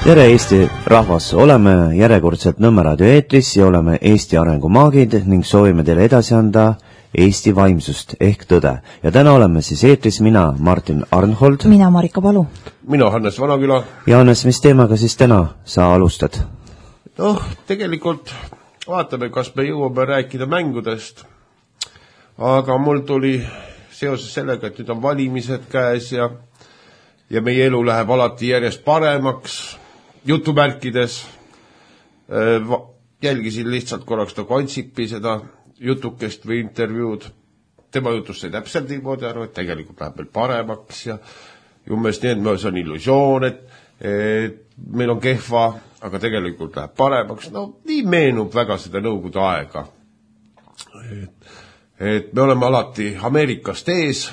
Tere Eesti rahvas, oleme järjekordselt Nõmme raadio eetris ja oleme Eesti arengumaagid ning soovime teile edasi anda Eesti vaimsust ehk tõde. Ja täna oleme siis eetris mina, Martin Arnhold. Mina, Marika Palu. Mina, Hannes Vanaküla. Ja Hannes, mis teemaga siis täna sa alustad? Tegelikult vaatame, kas me jõuame rääkida mängudest. Aga mul tuli seoses sellega, et nüüd on valimised käes ja meie elu läheb alati järjest paremaks, jutumärkides. Jälgisin lihtsalt korraks Ansipi seda jutukest või intervjuud. Tema jutust sai täpselt niimoodi aru, et tegelikult läheb meil paremaks ja umbes nii, et see on illusioon, et meil on kehva, aga tegelikult läheb paremaks. Nii meenub väga seda nõukogude aega. Et me oleme alati Ameerikast ees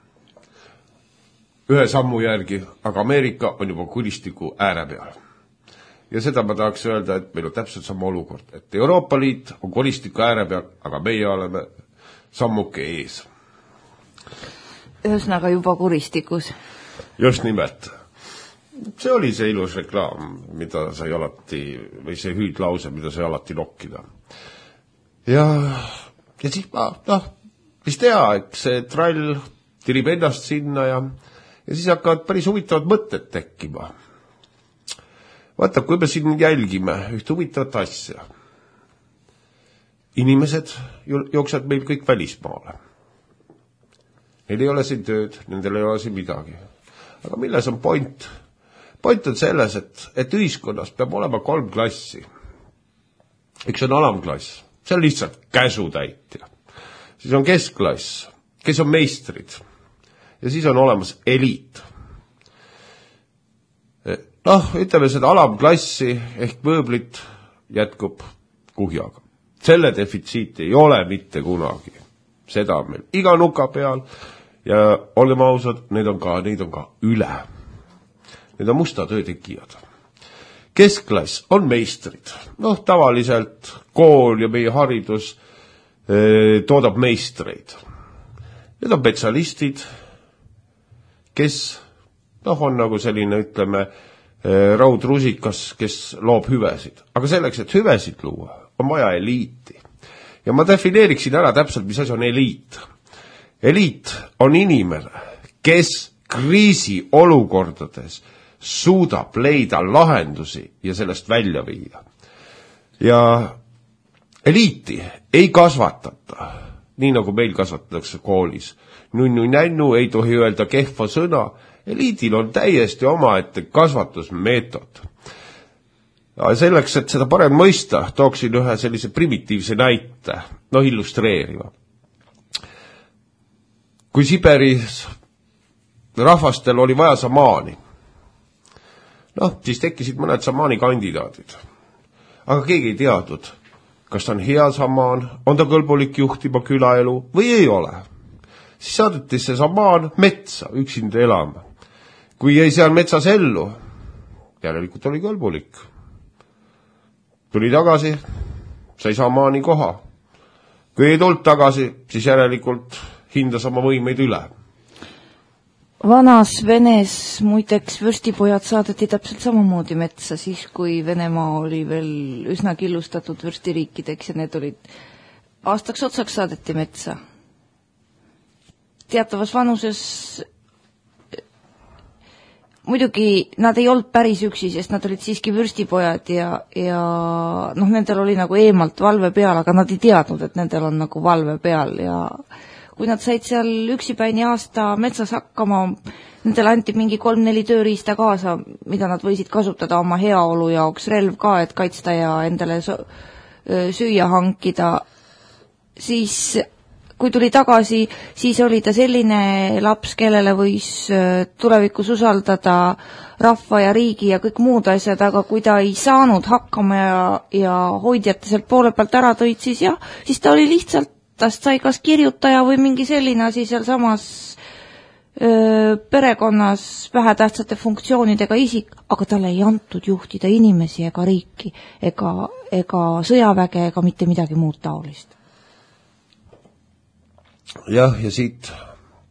ühe sammu järgi, aga Ameerika on juba kuristiku ääre peal. Ja seda ma tahaks öelda, et meil on täpselt sama olukord, et Euroopa Liit on kuristiku ääre peal, aga meie oleme sammuke ees. Ühesõnaga juba kuristikus. Just nimelt. See oli see ilus reklaam, mida sai alati, või see hüüdlause, mida sai alati nokkida. Ja siis mis tea, eks see trall tirib ennast sinna ja siis hakkavad päris huvitavad mõtted tekkima. Vaata, kui me siin jälgime ühte huvitavat asja. Inimesed jooksevad meil kõik välismaale. Neil ei ole siin tööd, nendel ei ole siin midagi. Aga milles on point? Point on selles, et ühiskonnas peab olema 3 klassi. Üks on alamklass, see on lihtsalt käsutäitja. Siis on keskklass, kes on meistrid. Ja siis on olemas eliit. Ütleme seda alamklassi ehk mööblit jätkub kuhjaga. Selle defitsiit ei ole mitte kunagi. Seda on meil iga nuka peal ja olgem ausad, neid on ka üle. Need on musta töö tegijad. Keskklass on meistrid. Tavaliselt kool ja meie haridus toodab meistreid. Need on spetsialistid, kes on nagu selline, ütleme, raudrusikas, kes loob hüvesid. Aga selleks, et hüvesid luua, on vaja eliiti. Ja ma defineeriksin ära täpselt, mis asi on eliit. Eliit on inimene, kes kriisi olukordades suudab leida lahendusi ja sellest välja viia. Ja eliiti ei kasvatata, nii nagu meil kasvatatakse koolis. Nunnu ei tohi öelda kehva sõna. Eliidil on täiesti omaette kasvatusmeetod. Selleks, et seda parem mõista, tooksin ühe sellise primitiivse näite, illustreeriva. Kui Siberis rahvastel oli vaja samaani, siis tekkisid mõned samaani kandidaadid. Aga keegi ei teadnud, kas ta on hea samaan, on ta kõlbulik juhtima külaelu või ei ole. Siis saadeti see samaan metsa üksinda elama. Kui jäi seal metsas ellu, järelikult oli kõlbulik. Tuli tagasi, sai samaani koha. Kui ei tulnud tagasi, siis järelikult hindas oma võimeid üle. Vanas Venes muideks vürstipojad saadeti täpselt samamoodi metsa, siis kui Venemaa oli veel üsna killustatud vürstiriikideks ja need olid aastaks otsaks saadeti metsa. Teatavas vanuses muidugi nad ei olnud päris üksi, sest nad olid siiski vürstipojad ja nendel oli nagu eemalt valve peal, aga nad ei teadnud, et nendel on nagu valve peal ja kui nad said seal üksipäini aasta metsas hakkama, nendel anti mingi 3-4 tööriista kaasa, mida nad võisid kasutada oma heaolu jaoks, relv ka, et kaitsta ja endale süüa hankida, siis kui tuli tagasi, siis oli ta selline laps, kellele võis tulevikus usaldada rahva ja riigi ja kõik muud asjad, aga kui ta ei saanud hakkama ja hoidjate sealt poole pealt ära tõid, siis ta oli lihtsalt, tast sai kas kirjutaja või mingi selline asi seal samas perekonnas vähetähtsate funktsioonidega isik, aga talle ei antud juhtida inimesi ega riiki, ega sõjaväge ega mitte midagi muud taolist. Ja siit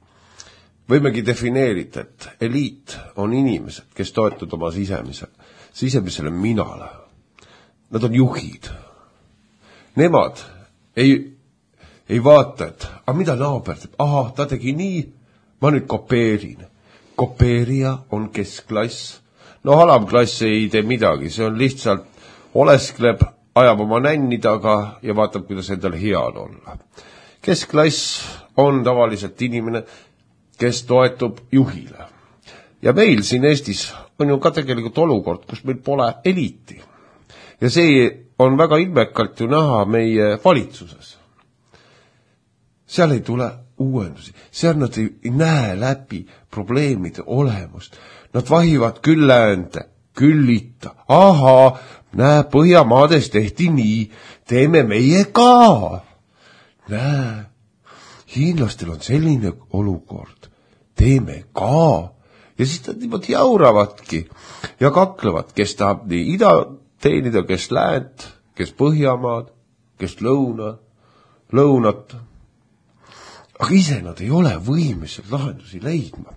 võimegi defineerida, et eliit on inimesed, kes toetud oma sisemisel. sisemisele minale. Nad on juhid. Nemad ei vaata, et mida naaber teeb. Aha, ta tegi nii, ma nüüd kopeerin. Kopeerija on keskklass. No alamklass ei tee midagi, see on lihtsalt oleskleb, ajab oma nänni taga ja vaatab, kuidas endale hea on olla. Keskklass on tavaliselt inimene, kes toetub juhile. Ja meil siin Eestis on ju ka tegelikult olukord, kus meil pole eliiti. Ja see on väga ilmekalt ju näha meie valitsuses. Seal ei tule uuendusi, seal nad ei näe läbi probleemide olemust. Nad vahivad küll läände, küll itta. Aha, näe, Põhjamaades tehti nii, teeme meie ka. Näe, hiinlastel on selline olukord, teeme ka. Ja siis nad niimoodi jauravadki ja kaklevad, kes tahab nii ida teenida, kes läänt, kes Põhjamaad, kes lõunat. Aga ise nad ei ole võimelised lahendusi leidma.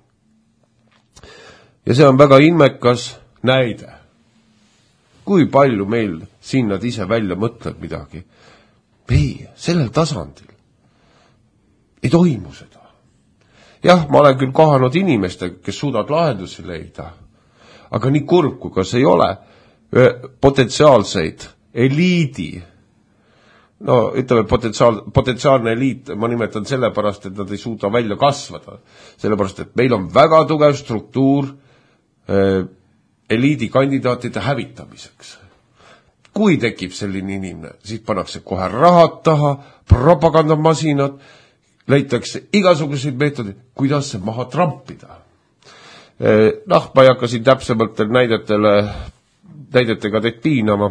Ja see on väga ilmekas näide. Kui palju meil siin nad ise välja mõtleb midagi. Ei, sellel tasandil ei toimu seda. Jah, ma olen küll kohanud inimestega, kes suudavad lahendusi leida. Aga nii kurb, kui kas ei ole potentsiaalseid eliidi, no ütleme potentsiaalne eliit, ma nimetan sellepärast, et nad ei suuda välja kasvada. Sellepärast, et meil on väga tugev struktuur eliidi kandidaatide hävitamiseks. Kui tekib selline inimene, siis pannakse kohe rahad taha, propagandamasinad, leitakse igasuguseid meetodeid, kuidas see maha trampida. Noh, ma ei hakka siin täpsemalt näidetega teid piinama.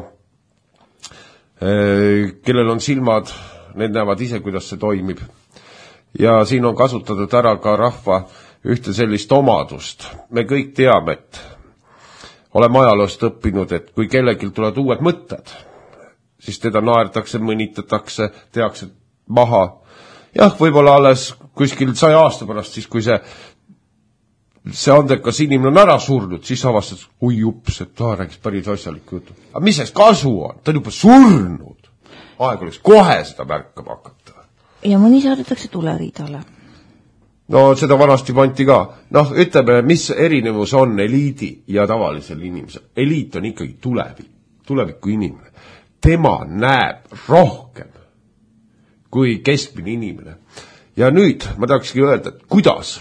Kellel on silmad, need näevad ise, kuidas see toimib. Ja siin on kasutatud ära ka rahva ühte sellist omadust. Me kõik teame, et oleme ajaloost õppinud, et kui kellelgi tulevad uued mõtted, siis teda naertakse, mõnitatakse, tehakse maha. Jah, võib-olla alles kuskil 100 aasta pärast, siis kui see andekas inimene on ära surnud, siis avastad, oi jups, et ta rääkis päris asjalikku jutu. Aga mis sest kasu on? Ta on juba surnud. Aeg oleks kohe seda märkama hakata. Ja mõni saadetakse tuleriidale. No seda vanasti panti ka. Noh, ütleme, mis erinevus on eliidi ja tavalisel inimesel. Eliit on ikkagi tuleviku inimene. Tema näeb rohkem kui keskmine inimene. Ja nüüd ma tahakski öelda, et kuidas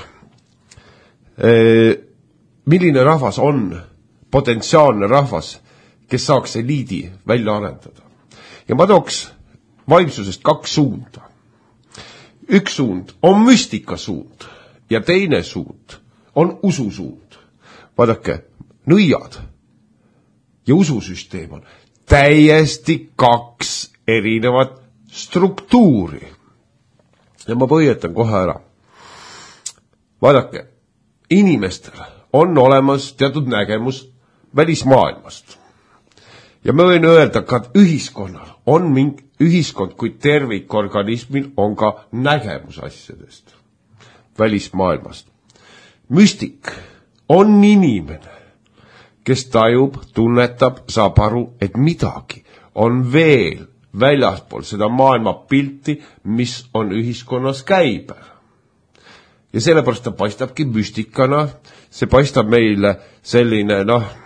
milline rahvas on potentsiaalne rahvas, kes saaks eliidi välja arendada. Ja ma tooks vaimsusest 2 suunda. Üks suund on müstika suund ja teine suund on ususuund. Vaadake, nõiad ja ususüsteem on täiesti 2 erinevat struktuuri. Ja ma põhjetan kohe ära. Vaadake, inimestel on olemas teatud nägemus välismaailmast. Ja ma võin öelda, ka ühiskonnal on ühiskond kui tervikorganismil on ka nägemus asjadest välismaailmast. Müstik on inimene, kes tajub, tunnetab, saab aru, et midagi on veel väljaspool seda maailma pilti, mis on ühiskonnas käibel. Ja sellepärast ta paistabki müstikana, see paistab meile selline,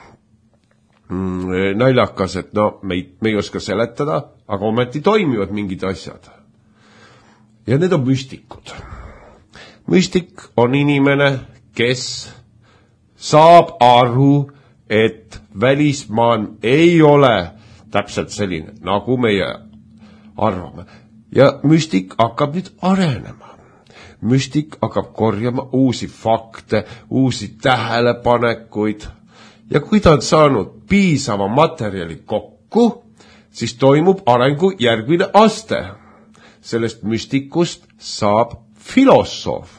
naljakas, et me ei oska seletada, aga ometi toimivad mingid asjad. Ja need on müstikud. Müstik on inimene, kes saab aru, et välismaailm ei ole täpselt selline, nagu meie arvame. Ja müstik hakkab nüüd arenema. Müstik hakkab korjama uusi fakte, uusi tähelepanekuid. Ja kui ta on saanud piisava materjali kokku, siis toimub arengu järgmine aste. Sellest müstikust saab filosoof.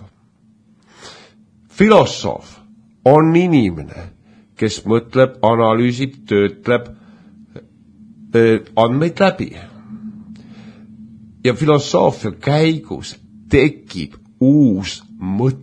Filosoof on inimene, kes mõtleb, analüüsib, töötleb andmeid läbi. Ja filosoofia käigus tekib uus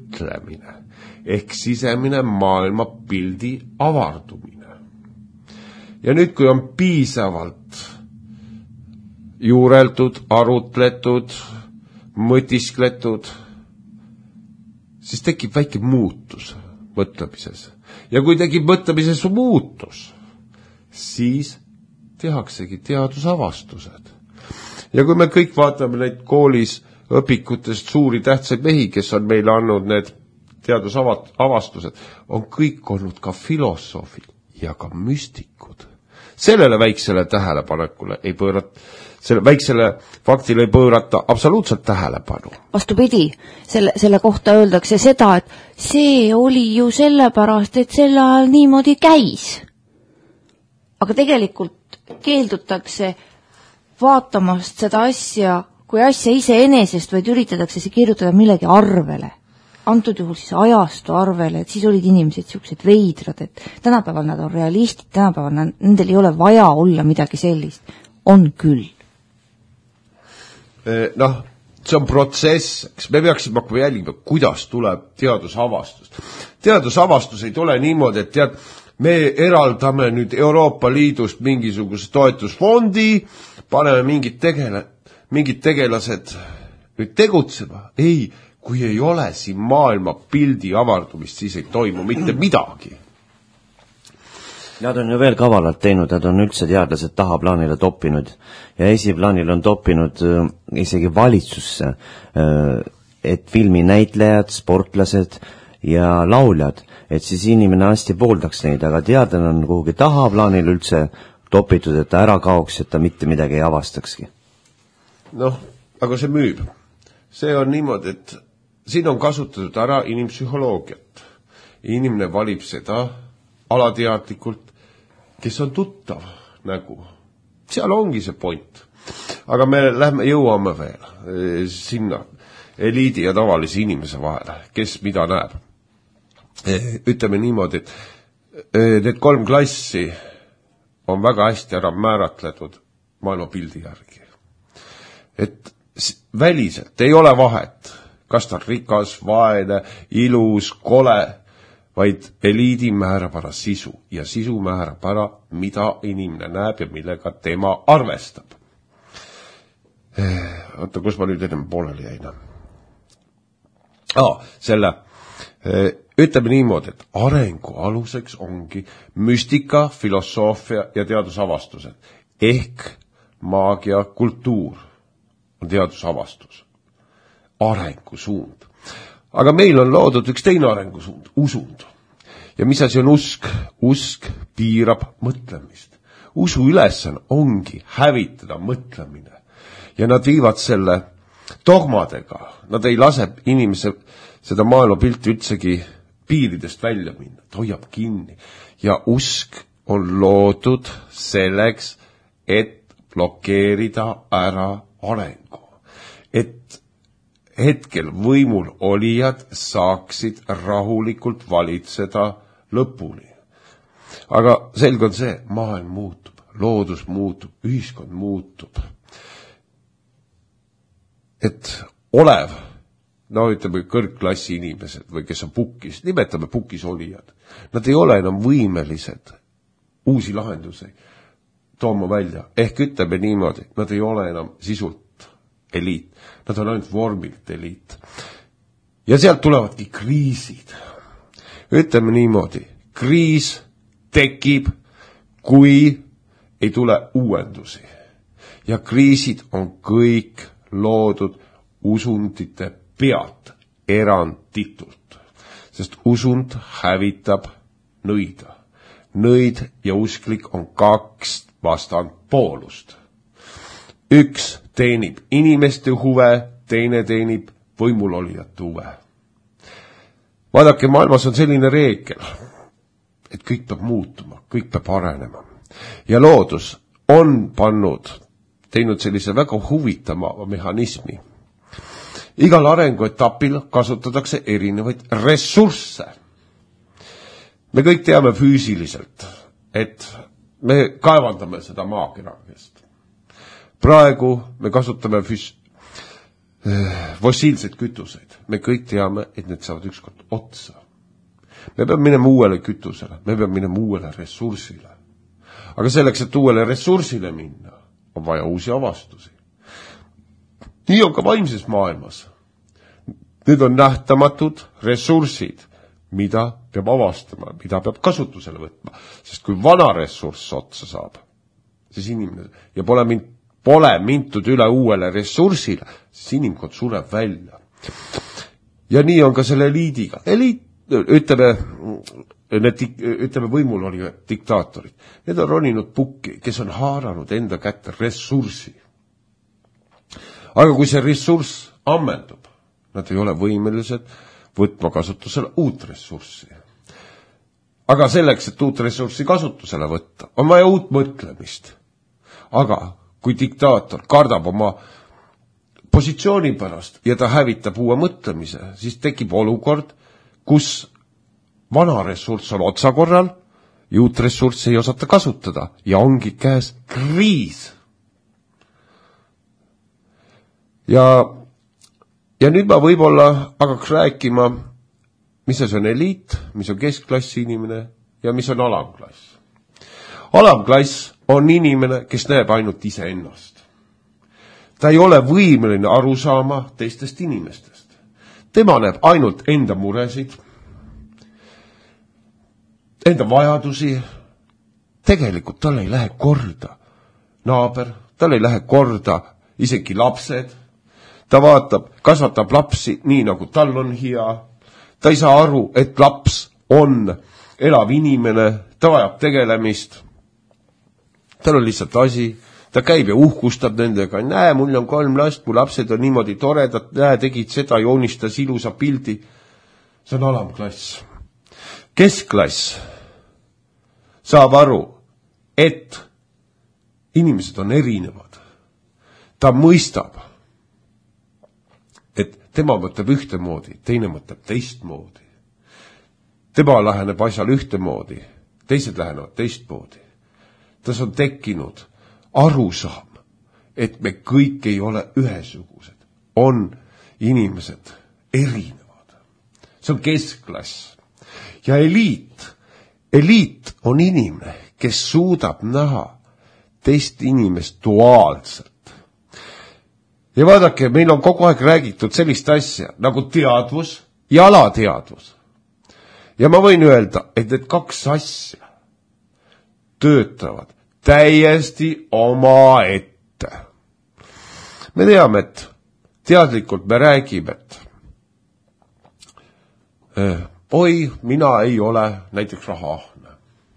mõtlemine ehk sisemine maailmapildi avardumine. Ja nüüd, kui on piisavalt juureldud, arutletud, mõtiskletud, siis tekib väike muutus mõtlemises. Ja kui tekib mõtlemises muutus, siis tehaksegi teadusavastused. Ja kui me kõik vaatame neid koolis õpikutest suuri tähtsaid mehi, kes on meile andnud need teadusavastused, on kõik olnud ka filosoofid ja ka müstikud. Sellele väiksele tähelepanekule ei pöörata, selle väiksele faktile ei pöörata absoluutselt tähelepanu. Vastupidi, selle kohta öeldakse seda, et see oli ju sellepärast, et sel ajal niimoodi käis. Aga tegelikult keeldutakse vaatamast seda asja kui asja iseenesest, vaid üritatakse see kirjutada millegi arvele. Antud juhul siis ajastu arvele, et siis olid inimesed siuksed veidrad, et tänapäeval nad on realistid, tänapäeval nendel ei ole vaja olla midagi sellist. On küll. Noh, see on protsess, eks me peaksime hakkama jälgima, kuidas tuleb teadusavastus. Teadusavastus ei tule niimoodi, et tead, me eraldame nüüd Euroopa Liidust mingisuguse toetusfondi, paneme mingid tegelased nüüd tegutsema. Ei, kui ei ole siin maailma pildi avardumist, siis ei toimu mitte midagi. Nad on ju veel kavalalt teinud, nad on üldse teadlased tahaplaanile toppinud ja esiplaanil on toppinud isegi valitsusse, et filminäitlejad, sportlased ja lauljad, et siis inimene hästi pooldaks neid, aga teadlane on kuhugi tahaplaanil üldse topitud, et ta ära kaoks, et ta mitte midagi ei avastakski. Noh, aga see müüb. See on niimoodi, et siin on kasutatud ära inimpsühholoogiat. Inimene valib seda alateadlikult, kes on tuttav nägu. Seal ongi see point. Aga me jõuame veel sinna eliidi ja tavalise inimese vahele, kes mida näeb. Ütleme niimoodi, et need 3 klassi on väga hästi ära määratletud maailmapildi järgi. Et väliselt ei ole vahet, kas ta on rikas, vaene, ilus, kole, vaid eliidi määrab ära sisu ja sisu määrab ära, mida inimene näeb ja millega tema arvestab. Oota, kus ma nüüd ennem pooleli jäin? Ütleme niimoodi, et arengu aluseks ongi müstika, filosoofia ja teadusavastused. Ehk maagia, kultuur on teadusavastus. Arengusuund. Aga meil on loodud üks teine arengusuund, usund. Ja mis asi on usk? Usk piirab mõtlemist. Usu ülesanne ongi hävitada mõtlemine. Ja nad viivad selle dogmadega. Nad ei lase inimese seda maailmapilti üldsegi piiridest välja minna. Ta hoiab kinni. Ja usk on loodud selleks, et blokeerida ära arengu. Et hetkel võimul olijad saaksid rahulikult valitseda lõpuni. Aga selge on see, maailm muutub, loodus muutub, ühiskond muutub. Et olev, no ütleme kõrgklassi inimesed või kes on pukis, nimetame pukis olijad. Nad ei ole enam võimelised uusi lahendusi tooma välja. Ehk ütleme niimoodi, nad ei ole enam sisult eliit. Nad on ainult vormilt eliit. Ja sealt tulevadki kriisid. Ütleme niimoodi, kriis tekib, kui ei tule uuendusi. Ja kriisid on kõik loodud usundite pealt eranditult. Sest usund hävitab nõida. Nõid ja usklik on 2 vastandpoolust. Üks teenib inimeste huve, teine teenib võimulolijate huve. Vaadake, maailmas on selline reegel, et kõik peab muutuma, kõik peab arenema. Ja loodus on teinud sellise väga huvitava mehhanismi. Igal arenguetapil kasutatakse erinevaid ressursse. Me kõik teame füüsiliselt, et me kaevandame seda maakerakest. Praegu me kasutame fossiilseid kütuseid. Me kõik teame, et need saavad ükskord otsa. Me peame minema uuele kütusele, me peame minema uuele ressursile. aga selleks, et uuele ressursile minna, on vaja uusi avastusi. Nii on ka vaimses maailmas. Need on nähtamatud ressursid, mida peab avastama, mida peab kasutusele võtma. Sest kui vana ressurss otsa saab, siis inimene, ja pole mindud üle uuele ressursile, siis inimkond sureb välja. Ja nii on ka selle eliidiga. Eliit, ütleme võimul oli diktaatorid. Need on roninud pukki, kes on haaranud enda kätte ressurssi. Aga kui see ressurss ammendub, nad ei ole võimelised võtma kasutusele uut ressurssi. Aga selleks, et uut ressurssi kasutusele võtta, on vaja uut mõtlemist. Aga kui diktaator kardab oma positsiooni pärast ja ta hävitab uue mõtlemise, siis tekib olukord, kus vana ressurss on otsakorral ja uut ressurssi ei osata kasutada ja ongi käes kriis. Ja nüüd ma võib-olla hakkaks rääkima, mis on eliit, mis on keskklassi inimene ja mis on alamklass. Alamklass on inimene, kes näeb ainult iseennast. Ta ei ole võimeline aru saama teistest inimestest. Tema näeb ainult enda muresid, enda vajadusi. Tegelikult tal ei lähe korda naaber, tal ei lähe korda isegi lapsed. Ta vaatab, kasvatab lapsi nii, nagu tal on hea. Ta ei saa aru, et laps on elav inimene, ta vajab tegelemist. Tal on lihtsalt asi, ta käib ja uhkustab nendega. Näe, mul on 3 last, mu lapsed on niimoodi toredad, näe, tegid seda, joonistas ilusa pildi. See on alamklass. Keskklass saab aru, et inimesed on erinevad. Ta mõistab, et tema mõtleb ühtemoodi, teine mõtleb teistmoodi. Tema läheneb asjal ühtemoodi, teised lähenevad teistmoodi. Tas on tekkinud arusaam, et me kõik ei ole ühesugused. On inimesed erinevad. See on keskklass. Ja eliit on inimene, kes suudab näha teist inimest duaalselt. Ja vaadake, meil on kogu aeg räägitud sellist asja nagu teadvus ja alateadvus. Ja ma võin öelda, et need 2 asja töötavad täiesti oma ette. Me teame, et teadlikult me räägime, et oi, mina ei ole näiteks rahaahne.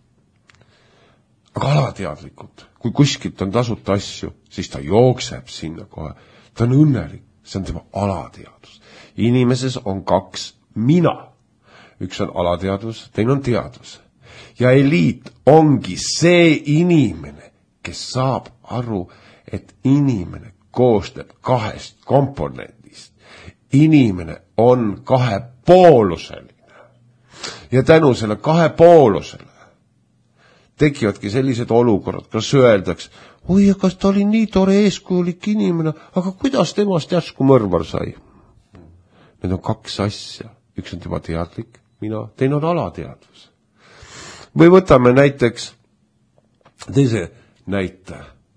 Aga alateadlikult, kui kuskilt on tasuta asju, siis ta jookseb sinna kohe. Ta on õnnelik, see on tema alateadvus. Inimeses on 2 mina. Üks on alateadvus, teine on teadvus. Ja eliit ongi see inimene, kes saab aru, et inimene koosneb 2 komponendist. Inimene on 2-pooluseline. Ja tänu selle 2-poolusele tekivadki sellised olukorrad, kas öeldaks, oi, kas ta oli nii tore eeskujulik inimene, aga kuidas temast järsku mõrvar sai? Need on 2 asja. Üks on tema teadlik, mina, teine on alateadvus. Või võtame näiteks teise näite.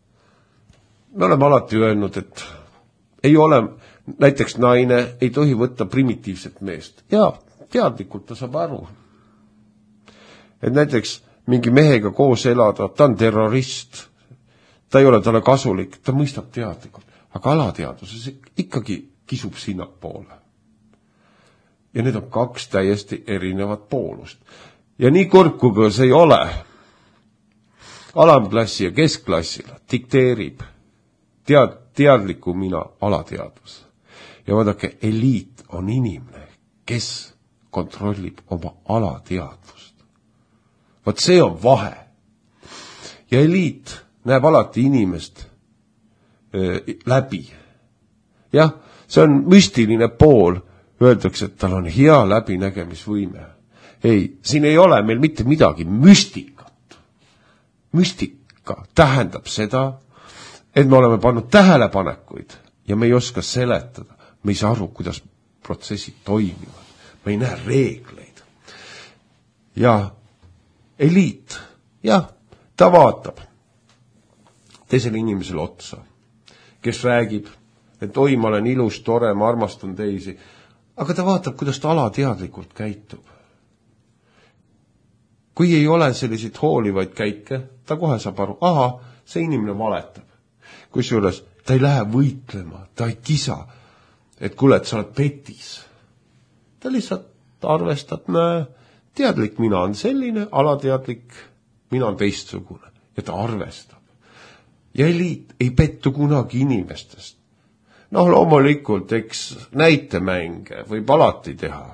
Me oleme alati öelnud, et ei ole, näiteks naine ei tohi võtta primitiivset meest. Ja teadlikult ta saab aru. Et näiteks mingi mehega koos elada, ta on terrorist, ta ei ole talle kasulik, ta mõistab teadlikult, aga alateadvuses ikkagi kisub sinnapoole. Ja need on 2 täiesti erinevat poolust. Ja nii kurb, kui see ei ole, alamklassi ja keskklassile dikteerib teadliku mina alateadvus. Ja vaadake, eliit on inimene, kes kontrollib oma alateadvust. Vaat see on vahe. Ja eliit näeb alati inimest läbi. Jah, see on müstiline pool. Öeldakse, et tal on hea läbinägemisvõime. Ei, siin ei ole meil mitte midagi müstikat. Müstika tähendab seda, et me oleme pannud tähelepanekuid ja me ei oska seletada. Me ei saa aru, kuidas protsessid toimivad. Me ei näe reegleid. Ja eliit, jah, ta vaatab teisele inimesele otsa, kes räägib, et oi, ma olen ilus, tore, ma armastan teisi, aga ta vaatab, kuidas ta alateadlikult käitub. Kui ei ole selliseid hoolivaid käike, ta kohe saab aru, aha, see inimene valetab. Kusjuures ta ei lähe võitlema, ta ei kisa, et kuule, et sa oled petis. Ta lihtsalt arvestab, teadlik mina on selline, alateadlik mina on teistsugune ja ta arvestab. Ja eliit ei pettu kunagi inimestest. Noh, loomulikult, eks näitemänge võib alati teha.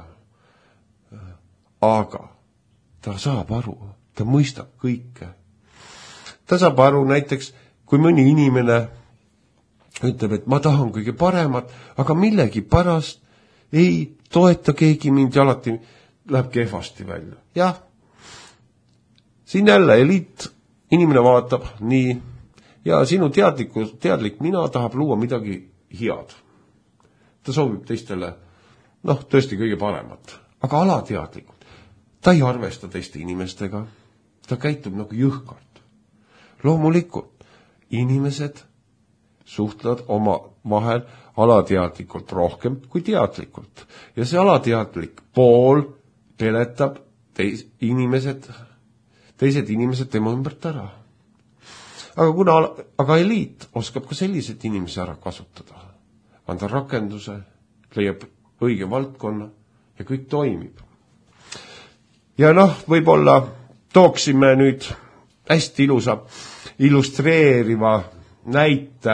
Aga ta saab aru, ta mõistab kõike. Ta saab aru näiteks, kui mõni inimene ütleb, et ma tahan kõige paremat, aga millegi pärast ei toeta keegi mind ja alati läheb kehvasti välja. Jah, siin jälle eliit, inimene vaatab nii ja sinu teadlik mina tahab luua midagi head. Ta soovib teistele, tõesti kõige paremat, aga alateadlikult. Ta ei arvesta teiste inimestega, ta käitub nagu jõhkart. Loomulikult, inimesed suhtlevad oma vahel alateadlikult rohkem kui teadlikult. Ja see alateadlik pool peletab teised inimesed tema ümbert ära. Aga eliit oskab ka sellised inimesi ära kasutada. Anda rakenduse, leiab õige valdkonna ja kõik toimib. Ja võib-olla tooksime nüüd hästi illustreeriva näite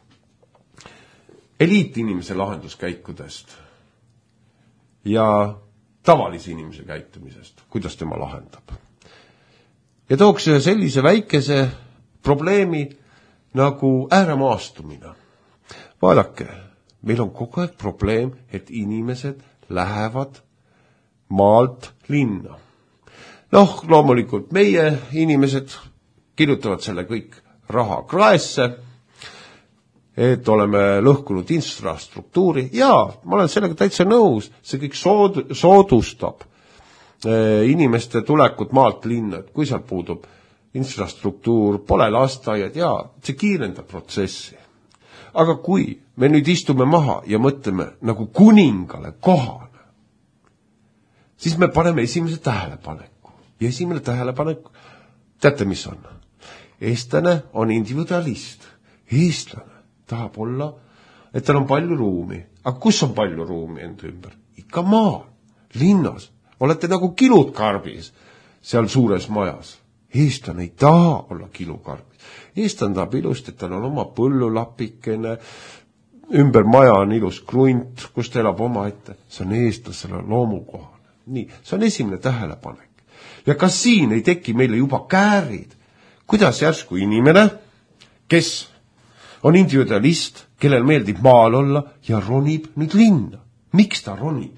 eliitinimese lahenduskäikudest ja tavalise inimese käitumisest, kuidas tema lahendab. Ja tooks ühe sellise väikese probleemi nagu ääremaastumine. Vaadake, meil on kogu aeg probleem, et inimesed lähevad maalt linna. Loomulikult meie inimesed kirjutavad selle kõik raha kraesse, et oleme lõhkunud infrastruktuuri ja ma olen sellega täitsa nõus, see kõik soodustab inimeste tulekut maalt linna, et kui seal puudub infrastruktuur, pole lasteaiad ja see kiirendab protsessi. Aga kui me nüüd istume maha ja mõtleme nagu kuningale kohale, siis me paneme esimese tähelepaneku. Ja esimene tähelepanek, teate mis on? Eestlane on individualist. Eestlane tahab olla, et tal on palju ruumi. Aga kus on palju ruumi enda ümber? Ikka maal, linnas. Olete nagu kilukarbis seal suures majas. Eestlane ei taha olla kilukarbis. Eestlane tahab ilust, et tal on oma põllulapikene, ümber maja on ilus krunt, kus ta elab oma ette. See on eestlasele loomukohane. Nii, see on esimene tähelepanek. Ja kas siin ei teki meile juba käärid? Kuidas järsku inimene, kes on individualist, kellel meeldib maal olla ja ronib nüüd linna? Miks ta ronib?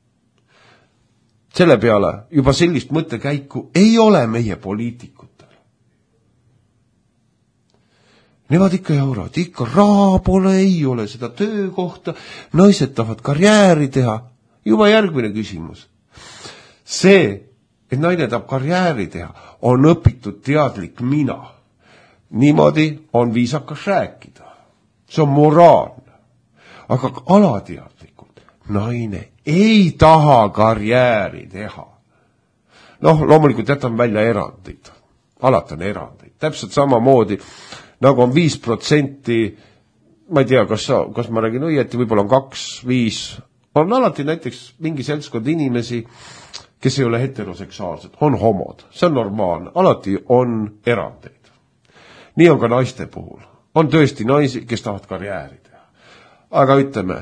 Selle peale juba sellist mõttekäiku ei ole meie poliitikutel. Nemad ikka jauravad, ikka raha pole, ei ole seda töökohta, naised tahavad karjääri teha. Juba järgmine küsimus. See, et naine tahab karjääri teha, on õpitud teadlik mina. Niimoodi on viisakas rääkida. See on moraalne. Aga alateadlikult naine ei taha karjääri teha. Loomulikult jätame välja erandid. Alati on erandid. Täpselt samamoodi, nagu on 5%, ma ei tea, kas ma räägin õieti, võib-olla on 2-5, on alati näiteks mingi seltskond inimesi, kes ei ole heteroseksuaalsed, on homod. See on normaalne. Alati on erandeid. Nii on ka naiste puhul. On tõesti naisi, kes tahavad karjääri teha. Aga ütleme,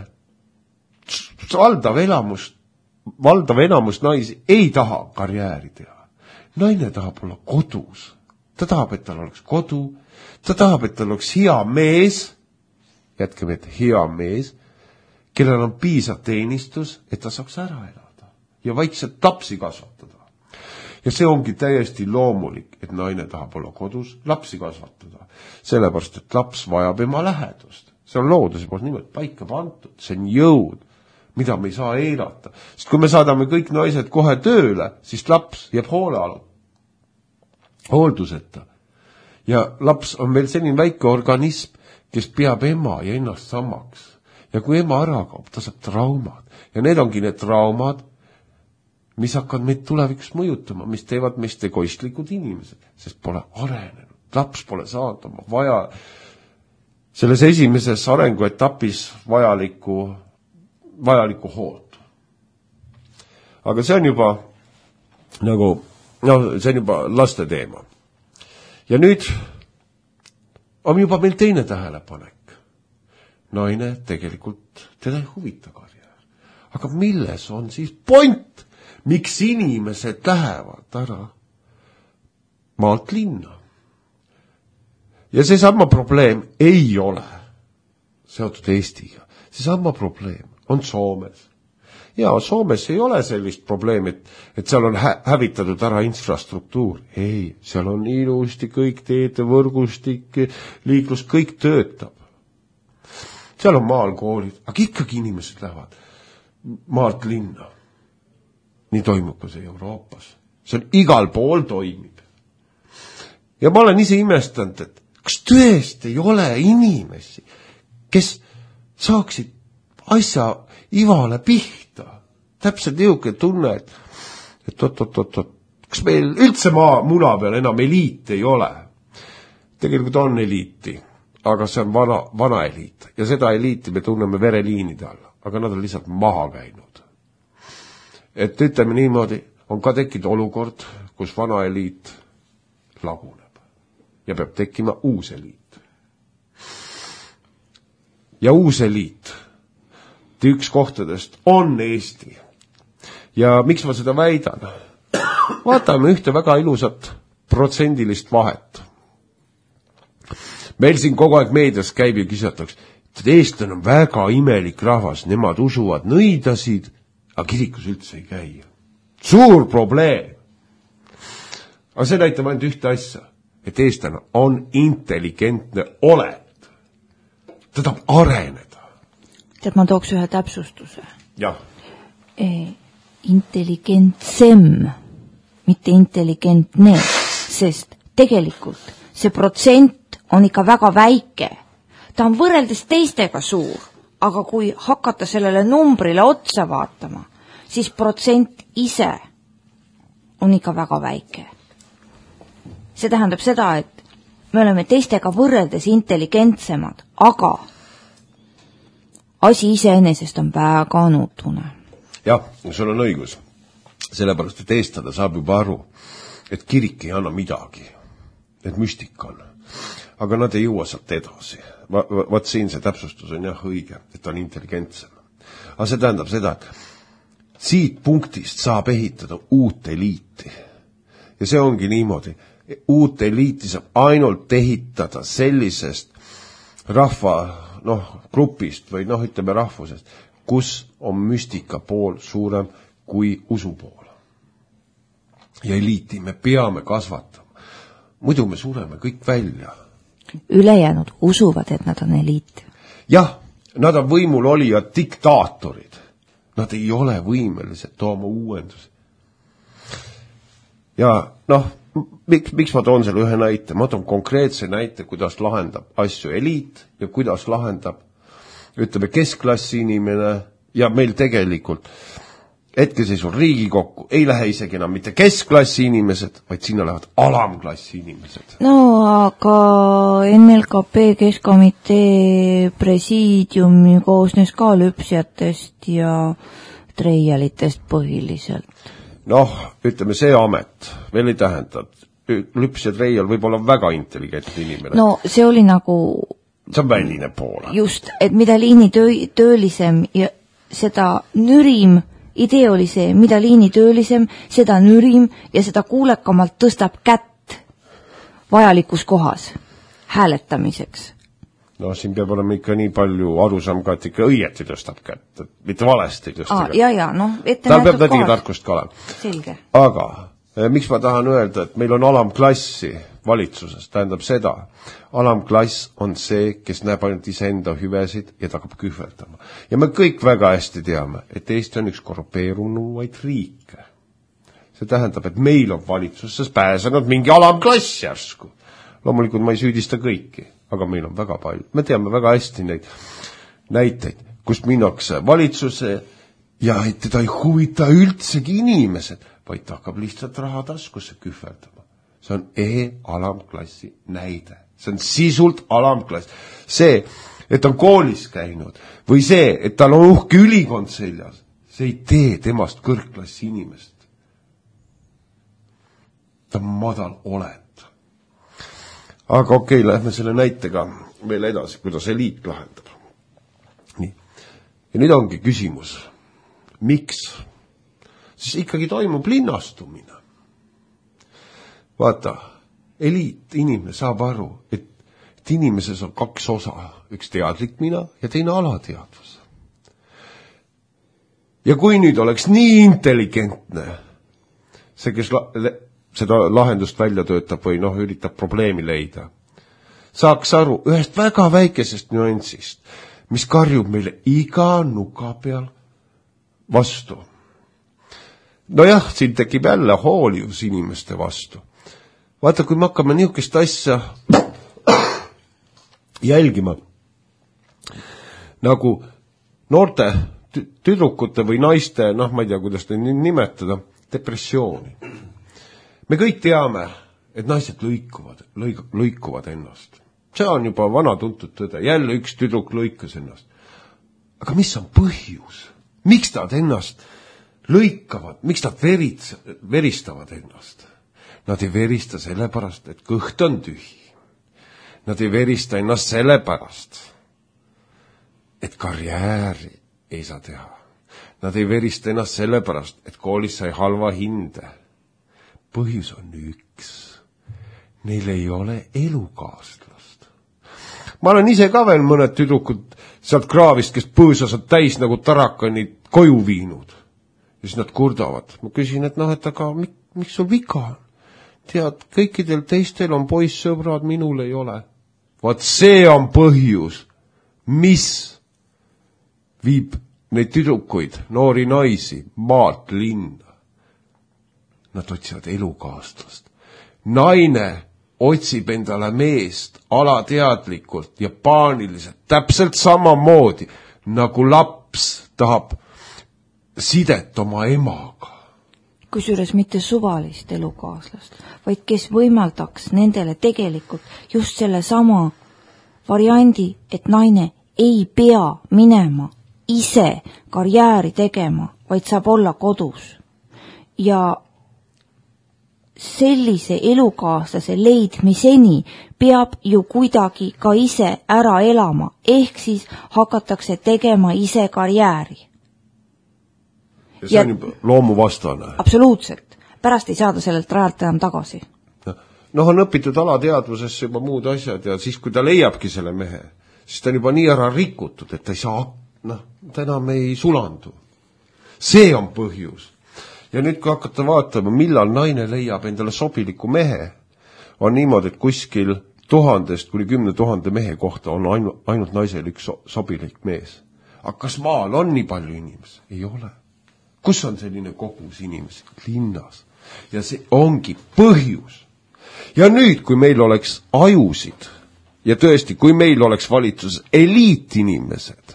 valdav enamus naisi ei taha karjääri teha. Naine tahab olla kodus. Ta tahab, et tal oleks kodu. Ta tahab, et tal oleks hea mees. Jätkame, et hea mees, kellel on piisav teenistus, et ta saaks ära elada. Ja vaikselt lapsi kasvatada. Ja see ongi täiesti loomulik, et naine tahab olla kodus, lapsi kasvatada. Sellepärast, et laps vajab ema lähedust. See on looduse poolt nimelt paika pandud. See on jõud, mida me ei saa eirata. Sest kui me saadame kõik naised kohe tööle, siis laps jääb hoolduseta. Ja laps on veel selline väike organism, kes peab ema ja ennast samaks. Ja kui ema ära kaob, ta saab traumad. Ja need ongi need traumad, mis hakkavad meid tulevikus mõjutama, mis teevad meist egoistlikud inimesed, sest pole arenenud. Laps pole saanud oma vaja selles esimeses arenguetapis vajalikku hoolt. Aga see on juba nagu, see on juba laste teema. Ja nüüd on juba meil teine tähelepanek. Naine tegelikult teda ei huvita karjäär. Aga milles on siis point? Miks inimesed lähevad ära maalt linna? Ja see sama probleem ei ole seotud Eestiga. See sama probleem on Soomes. Ja Soomes ei ole sellist probleemi, et seal on hävitatud ära infrastruktuur. Ei, seal on ilusti kõik teede võrgustik, liiklus, kõik töötab. Seal on maal koolid, aga ikkagi inimesed lähevad maalt linna. Nii toimub ka see Euroopas. See on igal pool toimib. Ja ma olen ise imestanud, et kas tõesti ei ole inimesi, kes saaksid asja ivale pihta. Täpselt niisugune tunne, et kas meil üldse muna peal enam eliit ei ole. Tegelikult on eliiti, aga see on vana eliit. Ja seda eliiti me tunneme vereliinide alla, aga nad on lihtsalt maha käinud. Et ütleme niimoodi, on ka tekkinud olukord, kus vana eliit laguneb ja peab tekkima uus eliit. Ja uus eliit üks kohtadest on Eesti. Ja miks ma seda väidan? Vaatame ühte väga ilusat protsendilist vahet. Meil siin kogu aeg meedias käib ja kisatakse, et eestlane on väga imelik rahvas, nemad usuvad nõidasid, aga kirikus üldse ei käi. Suur probleem. Aga see näitab ainult ühte asja, et eestlane on intelligentne olend. Ta tahab areneda. Tead, ma tooks ühe täpsustuse. Jah. Intelligentsem, mitte intelligentne, sest tegelikult see protsent on ikka väga väike. Ta on võrreldes teistega suur, aga kui hakata sellele numbrile otsa vaatama, siis protsent ise on ikka väga väike. See tähendab seda, et me oleme teistega võrreldes intelligentsemad, aga asi iseenesest on väga nutune. Jah, sul on õigus. Sellepärast, et eestada saab juba aru, et kirik ei anna midagi, et müstika on. Aga nad ei jõua sealt edasi. Vaat siin see täpsustus on jah õige, et on intelligentsem. Aga see tähendab seda, et siit punktist saab ehitada uut eliiti. Ja see ongi niimoodi. Uut eliiti saab ainult ehitada sellisest grupist või ütleme rahvusest, kus on müstika pool suurem kui usu pool. Ja eliiti me peame kasvatama. Muidu me sureme kõik välja. Ülejäänud usuvad, et nad on eliit. Jah, nad on võimul olijad diktaatorid. Nad ei ole võimelised tooma uuendusi. Ja miks ma toon selle ühe näite? Ma toon konkreetse näite, kuidas lahendab asju eliit ja kuidas lahendab, ütleme, keskklassi inimene ja meil tegelikult hetkeseisul Riigikokku ei lähe isegi enam mitte keskklassi inimesed, vaid sinna lähevad alamklassi inimesed. No aga NLKP Keskkomitee presiidiumi koosnes ka lüpsjatest ja treialitest põhiliselt. Ütleme, see amet veel ei tähenda. Lüps ja treial võib olla väga intelligentne inimene. No see oli nagu... See on väline pool. Just, et mida liinitöölisem ja seda nürim, idee oli see, mida liinitöölisem, seda nürim ja seda kuulekamalt tõstab kätt vajalikus kohas hääletamiseks. Siin peab olema ikka nii palju arusaam ka, et ikka õieti tõstab kätt, mitte valesti tõsta kätt. Tal peab nädigi tarkust ka olema. Selge. Aga miks ma tahan öelda, et meil on alamklassi valitsuses, tähendab seda, alamklass on see, kes näeb ainult iseenda hüvesid ja ta hakkab kühverdama. Ja me kõik väga hästi teame, et Eesti on üks korrupeerunuvaid riike. See tähendab, et meil on valitsuses pääsenud mingi alamklass järsku. Loomulikult ma ei süüdista kõiki, aga meil on väga palju. Me teame väga hästi neid näiteid, kust minnakse valitsuse ja et teda ei huvita üldsegi inimesed, vaid ta hakkab lihtsalt raha taskusse kühverdama. See on alamklassi näide. See on sisult alamklass. See, et ta on koolis käinud või see, et tal on uhke ülikond seljas, see ei tee temast kõrgklassi inimest. Ta on madal olend. Aga okei, lähme selle näitega veel edasi, kuidas eliit lahendab. Nii. Ja nüüd ongi küsimus. Miks? Siis ikkagi toimub linnastumine. Vaata, eliit inimene saab aru, et inimeses on kaks osa, üks teadlik mina ja teine alateadvus. Ja kui nüüd oleks nii intelligentne, see, kes seda lahendust välja töötab või üritab probleemi leida, saaks aru ühest väga väikesest nüansist, mis karjub meile iga nuka peal vastu. Nojah, siin tekib jälle hoolivus inimeste vastu. Vaata, kui me hakkame niisugust asja jälgima, nagu noorte tüdrukute või naiste, ma ei tea, kuidas te nimetada, depressiooni. Me kõik teame, et naised lõikuvad ennast. See on juba vana tuntud tõde. Jälle üks tüdruk lõikas ennast. Aga mis on põhjus? Miks nad ennast lõikavad? Miks nad veristavad ennast? Nad ei verista sellepärast, et kõht on tühi. Nad ei verista ennast sellepärast, et karjääri ei saa teha. Nad ei verista ennast sellepärast, et koolis sai halva hinde. Põhjus on üks. Neil ei ole elukaaslast. Ma olen ise ka veel mõned tüdrukud sealt kraavist, kes põõsas on täis nagu tarakanid koju viinud. Ja siis nad kurdavad. Ma küsin, et aga miks sul viga on? Tead, kõikidel teistel on poissõbrad, minul ei ole. Vaat see on põhjus, mis viib neid tüdrukuid, noori naisi, maalt linna. Nad otsivad elukaaslast. Naine otsib endale meest alateadlikult ja paaniliselt, täpselt samamoodi, nagu laps tahab sidet oma emaga. Kusjuures mitte suvalist elukaaslast, vaid kes võimaldaks nendele tegelikult just selle sama variandi, et naine ei pea minema ise karjääri tegema, vaid saab olla kodus. Ja sellise elukaaslase leidmiseni peab ju kuidagi ka ise ära elama, ehk siis hakatakse tegema ise karjääri. Ja see on juba loomuvastane. Absoluutselt. Pärast ei saada sellelt rajalt enam tagasi. On õpitud alateadvusesse juba muud asjad ja siis, kui ta leiabki selle mehe, siis ta on juba nii ära rikutud, et ta ei saa, ta enam ei sulandu. See on põhjus. Ja nüüd, kui hakata vaatama, millal naine leiab endale sobiliku mehe, on niimoodi, et kuskil 1000 kuni 10 000 mehe kohta on ainult naisel üks sobilik mees. Aga kas maal on nii palju inimesi? Ei ole. Kus on selline kogus inimesi? Linnas. Ja see ongi põhjus. Ja nüüd, kui meil oleks ajusid, ja tõesti, kui meil oleks valitsuses eliitinimesed,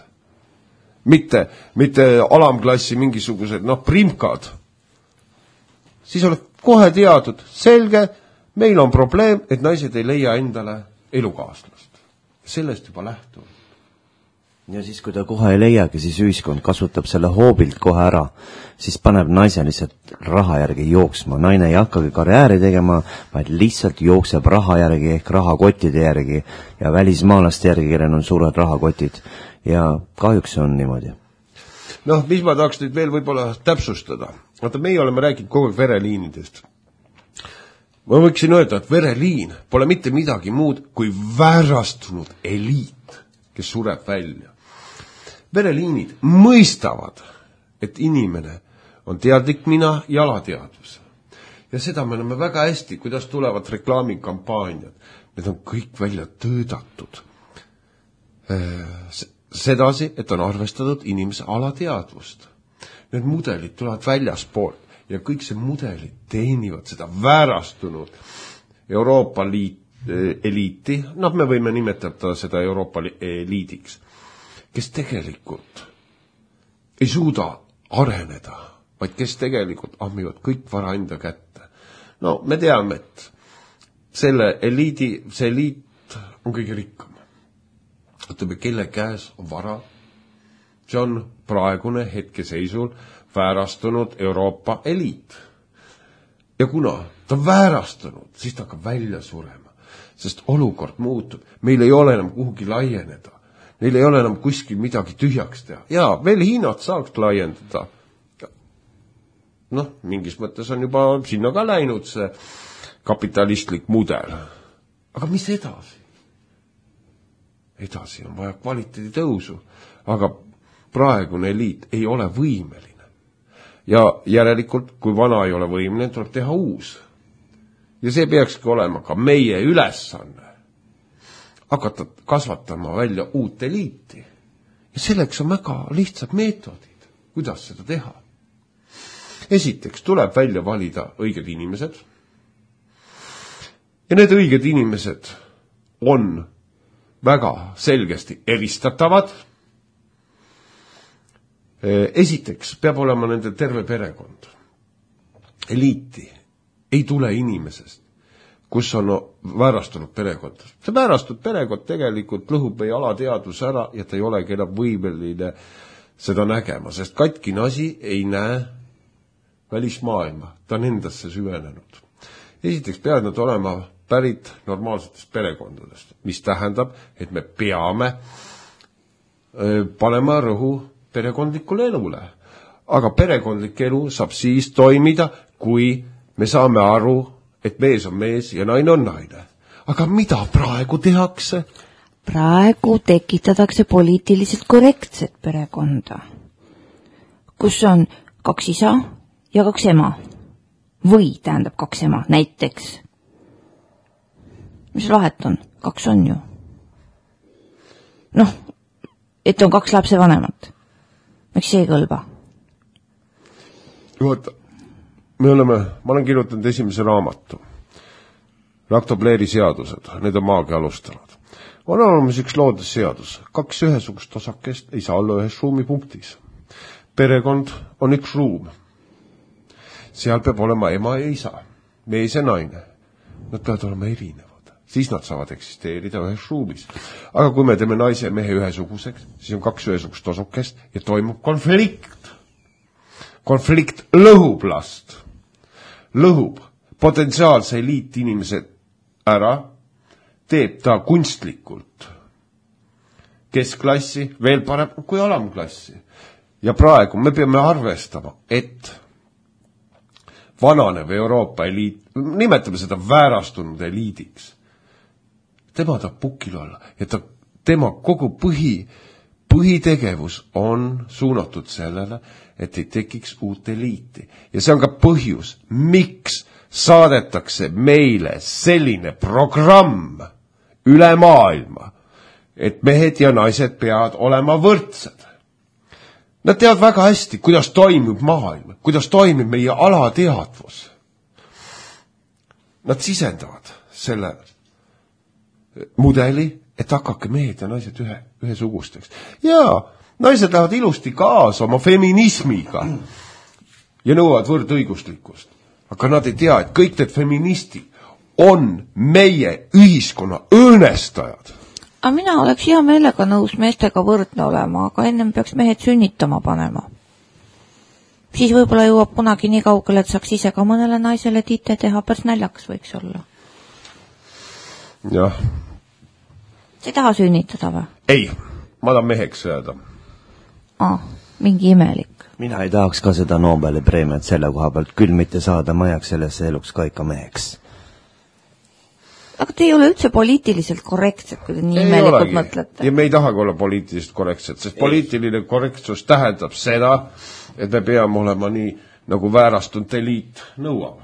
mitte alamklassi mingisugused, primkad, siis oleks kohe teadud, selge, meil on probleem, et naised ei leia endale elukaaslast. Sellest juba lähtub. Ja siis, kui ta kohe ei leiagi, siis ühiskond kasutab selle hoobilt kohe ära, siis paneb naise lihtsalt raha järgi jooksma. Naine ei hakkagi karjääri tegema, vaid lihtsalt jookseb raha järgi ehk rahakottide järgi ja välismaalaste järgi, kellel on suured rahakotid. Ja kahjuks on niimoodi. Mis ma tahaks nüüd veel võib-olla täpsustada. Vaata, meie oleme rääkinud kogu aeg vereliinidest. Ma võiksin öelda, et vereliin pole mitte midagi muud kui väärastunud eliit, kes sureb välja. Vereliinid mõistavad, et inimene on teadlik mina ja alateadvus. Ja seda me oleme väga hästi, kuidas tulevad reklaamikampaaniad. Need on kõik välja töödatud. Sedasi, et on arvestatud inimese alateadvust. Need mudelid tulevad väljaspoolt ja kõik see mudelid teenivad seda väärastunud Euroopa Liit eliiti, me võime nimetada seda Euroopa eliidiks, kes tegelikult ei suuda areneda, vaid kes tegelikult ammivad kõik vara enda kätte. Me teame, et see eliit on kõige rikkam. Ütleme, kelle käes on vara, see on praegune hetkeseisul väärastunud Euroopa eliit. Ja kuna ta on väärastunud, siis ta hakkab välja surema, sest olukord muutub. Meil ei ole enam kuhugi laieneda. Neil ei ole enam kuskil midagi tühjaks teha. Jaa, veel Hiinat saaks laiendada. Mingis mõttes on juba sinna ka läinud see kapitalistlik mudel. Aga mis edasi? Edasi on vaja kvaliteedi tõusu, aga praegune eliit ei ole võimeline. Ja järelikult, kui vana ei ole võimeline, tuleb teha uus. Ja see peakski olema ka meie ülesanne. Hakata kasvatama välja uut eliiti. Ja selleks on väga lihtsad meetodid, kuidas seda teha. Esiteks tuleb välja valida õiged inimesed. Ja need õiged inimesed on väga selgesti eristatavad. Esiteks peab olema nende terve perekond. Eliiti ei tule inimesest, kus on väärastunud perekond. See väärastunud perekond tegelikult lõhub meie alateadvus ära ja ta ei olegi enam võimeline seda nägema, sest katkine asi ei näe välismaailma, ta on endasse süvenenud. Esiteks peavad nad olema pärit normaalsetest perekondadest, mis tähendab, et me peame panema rõhu perekondlikule elule. Aga perekondlik elu saab siis toimida, kui me saame aru, et mees on mees ja naine on naine. Aga mida praegu tehakse? Praegu tekitatakse poliitiliselt korrektset perekonda, kus on 2 isa ja 2 ema. Või tähendab 2 ema, näiteks. Mis vahet on? 2 on ju. Et on 2 lapsevanemat. Miks see ei kõlba? Juhata, ma olen kirjutanud esimese raamatu. Raktobleeri seadused, need on maagia alustalad. On olemas üks loodusseadus. 2 ühesugust osakest ei saa olla ühes ruumipunktis. Perekond on üks ruum. Seal peab olema ema ja isa, mees ja naine. Nad peavad olema erinevad. Siis nad saavad eksisteerida ühes ruumis. Aga kui me teeme naise ja mehe ühesuguseks, siis on 2 ühesugust osakest ja toimub konflikt. Konflikt lõhub last. Lõhub potentsiaalse eliit inimesed ära, teeb ta kunstlikult keskklassi, veel parem kui alamklassi. Ja praegu me peame arvestama, et vananev Euroopa eliit, nimetame seda väärastunud eliidiks, tema tahab pukil olla ja tema kogu põhitegevus on suunatud sellele, et ei tekiks uut eliiti. Ja see on ka põhjus, miks saadetakse meile selline programm üle maailma, et mehed ja naised peavad olema võrdsed. Nad teavad väga hästi, kuidas toimib maailm, kuidas toimib meie alateadvus. Nad sisendavad selle mudeli, et hakake mehed ja naised ühesugusteks. Jaa, naised lähevad ilusti kaasa oma feminismiga ja nõuavad võrdõiguslikkust. Aga nad ei tea, et kõik need feministid on meie ühiskonna õõnestajad. Aga mina oleks hea meelega nõus meestega võrdne olema, aga ennem peaks mehed sünnitama panema. Siis võib-olla jõuab kunagi nii kaugele, et saaks ise ka mõnele naisele tiite teha, päris näljakas võiks olla. Jah. Sa ei taha sünnitada või? Ei, ma tahan meheks jääda. Mingi imelik. Mina ei tahaks ka seda Nobeli preemiat selle koha pealt küll mitte saada, ma jääks sellesse eluks ka ikka meheks. Aga te ei ole üldse poliitiliselt korrektsed, kui te nii imelikult mõtlete. Ja me ei tahagi olla poliitiliselt korrektsed, sest poliitiline korrektsus tähendab seda, et me peame olema nii, nagu väärastunud eliit nõuab.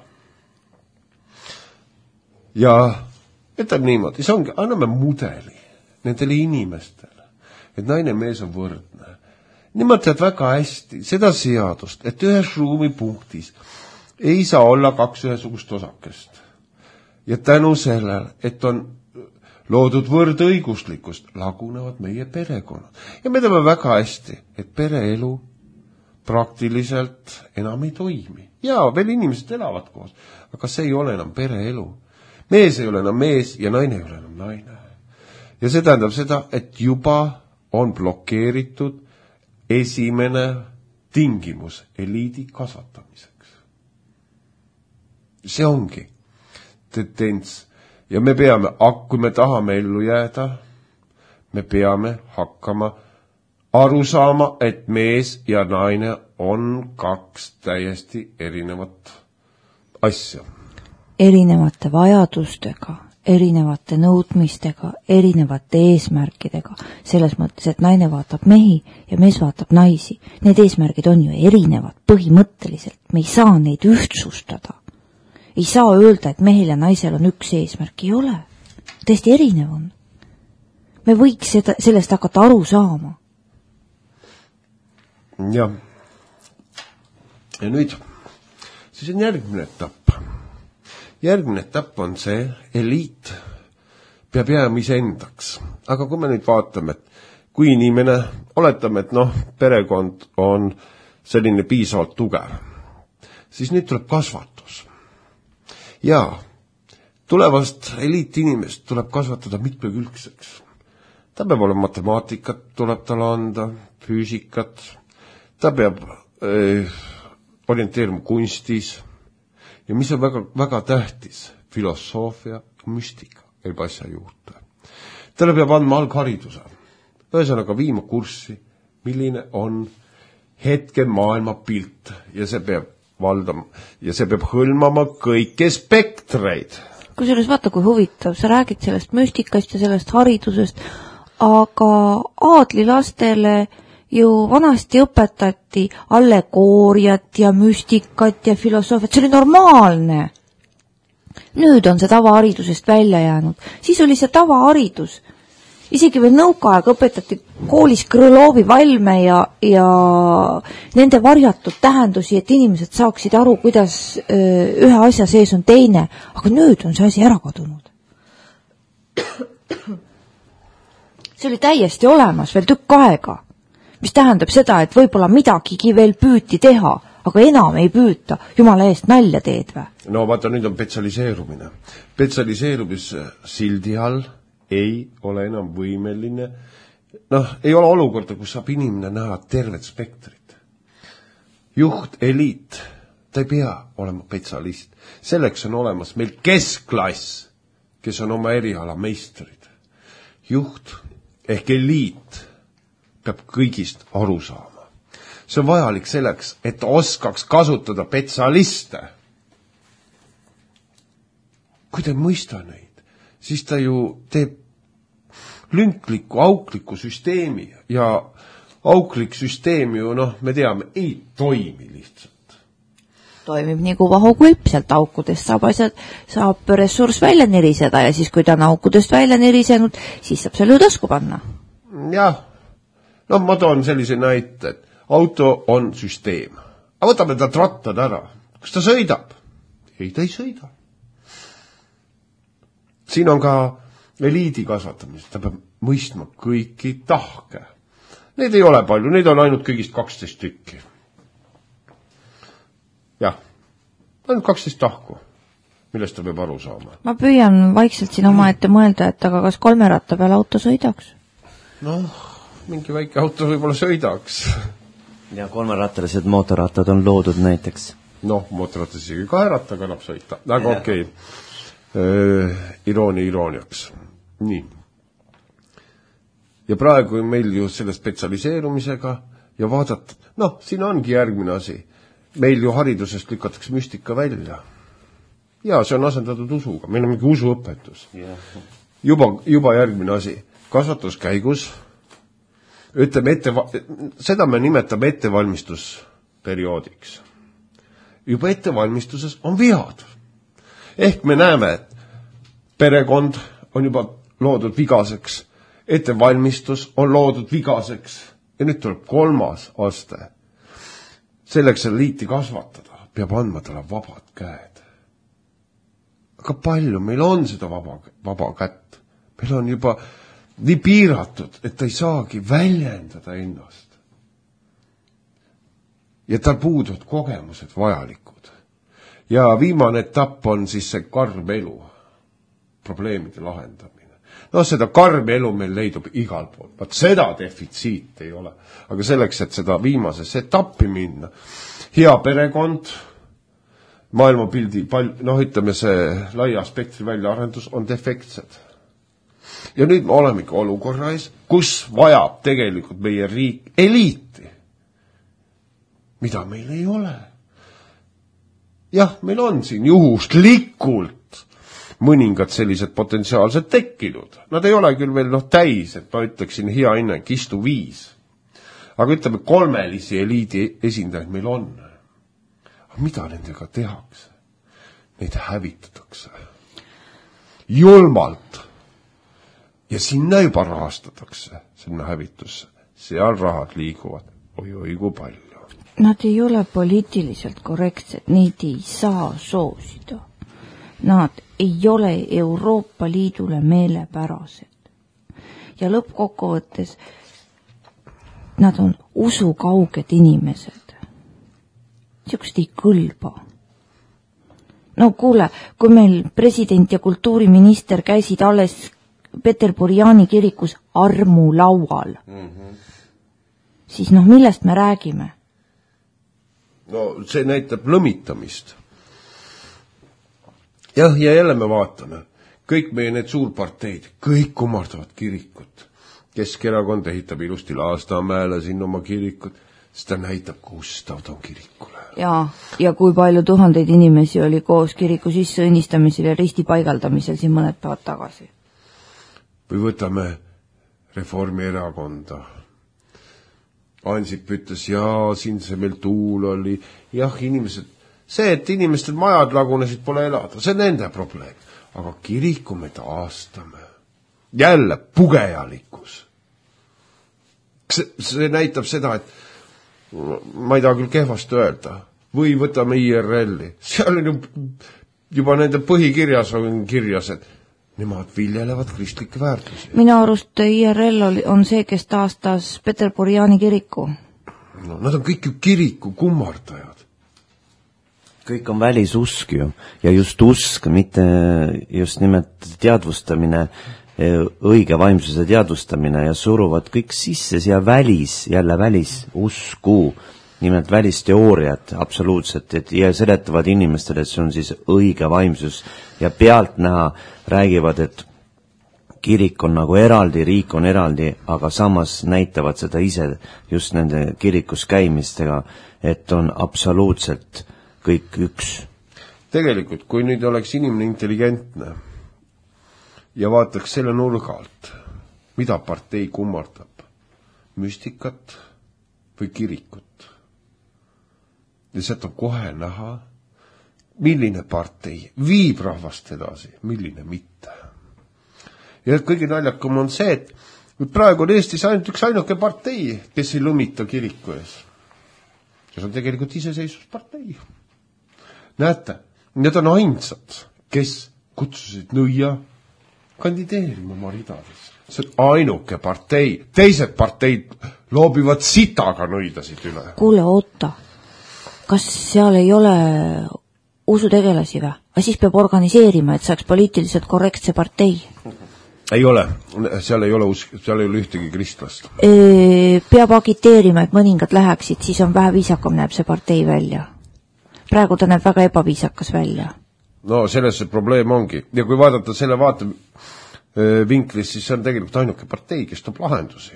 Ja ütleb niimoodi, see ongi, anname mudeli nendele inimestele, et naine mees on võrdne. Nimelt tead väga hästi seda seadust, et ühes ruumipunktis ei saa olla 2 ühesugust osakest. Ja tänu sellele, et on loodud võrdõiguslikkust, lagunevad meie perekonnad. Ja me teame väga hästi, et pereelu praktiliselt enam ei toimi. Jaa, veel inimesed elavad koos, aga see ei ole enam pereelu. Mees ei ole enam mees ja naine ei ole enam naine. Ja see tähendab seda, et juba on blokeeritud esimene tingimus eliidi kasvatamiseks. See ongi tendents. Ja me peame, kui me tahame ellu jääda, me peame hakkama aru saama, et mees ja naine on kaks täiesti erinevat asja. Erinevate vajadustega, erinevate nõudmistega, erinevate eesmärkidega. Selles mõttes, et naine vaatab mehi ja mees vaatab naisi. Need eesmärgid on ju erinevad põhimõtteliselt. Me ei saa neid ühtsustada. Ei saa öelda, et mehel ja naisel on üks eesmärk. Ei ole. Tõesti erinev on. Me võiks sellest hakata aru saama. Jah. Ja nüüd, siis on järgmine etapp. Järgmine etapp on see, eliit peab jääma iseendaks. Aga kui me nüüd vaatame, et kui inimene, oletame, et perekond on selline piisavalt tugev, siis nüüd tuleb kasvatus. Ja tulevast eliitinimest tuleb kasvatada mitmekülgseks. Ta peab olema matemaatikat, tuleb talle anda, füüsikat, ta peab orienteeruma kunstis ja mis on väga, väga tähtis, filosoofia ja müstika ei pasja juurde. Talle peab andma alghariduse, ühesõnaga viima kurssi, milline on hetke maailma pilt ja see peab valdama ja see peab hõlmama kõiki spektreid. Kusjuures vaata, kui huvitav, sa räägid sellest müstikast ja sellest haridusest, aga aadlilastele ju vanasti õpetati allegooriat ja müstikat ja filosoofiat, see oli normaalne. Nüüd on see tavaharidusest välja jäänud. Siis oli see tavaharidus. Isegi veel nõukaaeg õpetati koolis Krõlovi valme ja nende varjatud tähendusi, et inimesed saaksid aru, kuidas ühe asja sees on teine. Aga nüüd on see asi ära kadunud. See oli täiesti olemas veel tükk aega. Mis tähendab seda, et võib-olla midagigi veel püüti teha, aga enam ei püüta. Jumala eest nalja teed või? No vaata, nüüd on spetsialiseerumine. Spetsialiseerumis sildi all ei ole enam võimeline, ei ole olukorda, kus saab inimene näha tervet spektrit. Juht, eliit, ta ei pea olema spetsialist. Selleks on olemas meil keskklass, kes on oma eriala meistrid. Juht ehk eliit peab kõigist aru saama. See on vajalik selleks, et oskaks kasutada spetsialiste. Kui ta ei mõista neid, siis ta ju teeb lünkliku, aukliku süsteemi ja auklik süsteem ju, me teame, ei toimi lihtsalt. Toimib nii kui vahukulp, sealt aukudest saab ressurss välja niriseda ja siis, kui ta on aukudest välja nirisenud, siis saab selle tasku panna. Jah, ma toon sellise näite, et auto on süsteem. Aga võtame ta rattad ära. Kas ta sõidab? Ei, ta ei sõida. Siin on ka eliidi kasvatamist, ta peab mõistma kõiki tahke. Neid ei ole palju, neid on ainult kõigist 12 tükki. Jah, ainult 12 tahku, millest ta peab aru saama. Ma püüan vaikselt siin oma ette mõelda, et aga kas 3 ratta peal auto sõidaks? Mingi väike auto võib-olla sõidaks. Ja 3-rattalised mootorrattad on loodud näiteks. Mootorrattas isegi 2 rattaga annab sõita, aga okei. Irooniaks. Nii. Ja praegu on meil ju selle spetsialiseerumisega ja vaadata, siin ongi järgmine asi. Meil ju haridusest lükatakse müstika välja. Ja see on asendatud usuga. Meil on mingi usuõpetus. Juba järgmine asi. Kasvatuskäigus, ütleme seda me nimetame ettevalmistusperioodiks. Juba ettevalmistuses on vead. Ehk me näeme, et perekond on juba loodud vigaseks, ettevalmistus on loodud vigaseks ja nüüd tuleb 3. aste. Selleks, et liiti kasvatada, peab andma talle vabad käed. aga palju, meil on seda vaba kätt. Meil on juba nii piiratud, et ta ei saagi väljendada ennast. Ja tal puuduvad kogemused vajalikud. Ja viimane etapp on siis see karm elu, probleemide lahendamine. No seda karm elu meil leidub igal pool. Vaat seda defitsiit ei ole. Aga selleks, et seda viimasesse etappi minna, hea perekond, maailmapildi, ütleme see laia spektri väljaarendus on defektsed. Ja nüüd me olemegi olukorra ees, kus vajab tegelikult meie riik eliiti, mida meil ei ole. Jah, meil on siin juhuslikult mõningad sellised potentsiaalsed tekkinud. Nad ei ole küll veel täis, et ma ütleksin hea hinnang, istu 5. Aga ütleme, 3 eliidi esindajaid meil on. Aga mida nendega tehakse? Neid hävitatakse. Julmalt. Ja sinna juba rahastatakse, sinna hävitusse. Seal rahad liiguvad. Oi, kui palju. Nad ei ole poliitiliselt korrektsed, neid ei saa soosida. Nad ei ole Euroopa Liidule meelepärased. Ja lõppkokkuvõttes nad on usukauged inimesed. Siukest ei kõlba. No kuule, kui meil president ja kultuuriminister käisid alles Peterburiani kirikus armulaual, siis millest me räägime? No see näitab lõmitamist. Jah, ja jälle me vaatame. Kõik meie need suurparteid, kõik kummardavad kirikut. Keskerakond ehitab ilusti Lasnamäele siin oma kirikut. Seda näitab, kus ta on kirikule. Ja kui palju tuhandeid inimesi oli koos kiriku sisse õnnistamisel ja risti paigaldamisel siin mõned päevad tagasi. Või võtame Reformierakonda. Ansip ütles, siin see meil tuul oli. Jah, inimesed, see, et inimestel majad lagunesid, pole elada. See on nende probleem. Aga kiriku me taastame. Jälle pugejalikkus. See näitab seda, et ma ei taha küll kehvast öelda. Või võtame IRL-i. Seal on juba nende põhikirjas on kirjas, et nemad viljelevad kristlikke väärtusi. Minu arust IRL on see, kes taastas Peterburiani kiriku. No, nad on kõik ju kiriku kummardajad. Kõik on välisusk ju. Ja just usk, mitte just nimelt teadvustamine, õige vaimsuse teadvustamine ja suruvad kõik sisse siia jälle välis usku, nimelt välisteooriad absoluutselt, ja seletavad inimestele, et see on siis õige vaimsus ja pealtnäha räägivad, et kirik on nagu eraldi, riik on eraldi, aga samas näitavad seda ise just nende kirikus käimistega, et on absoluutselt kõik üks. Tegelikult, kui nüüd oleks inimene intelligentne ja vaataks selle nurga alt, mida partei kummardab, müstikat või kirikut. Ja sealt on kohe näha, milline partei viib rahvast edasi, milline mitte. Ja kõige naljakam on see, et praegu on Eestis ainult üks ainuke partei, kes ei lumita kiriku ees. See on tegelikult iseseisvuspartei. Näete, need on ainsad, kes kutsusid nõia kandideerima oma ridades. See on ainuke partei. Teised parteid loobivad sitaga nõidasid üle. Kuule, oota. Kas seal ei ole usutegelasi või? Aga siis peab organiseerima, et saaks poliitiliselt korrektse partei. Ei ole. Seal ei ole ühtegi kristlast. Peab agiteerima, et mõningad läheksid, siis on vähe viisakam näeb see partei välja. Praegu ta näeb väga ebaviisakas välja. No selles see probleem ongi. Ja kui vaadata selle vaatevinklis, siis see on tegelikult ainuke partei, kes toob lahendusi.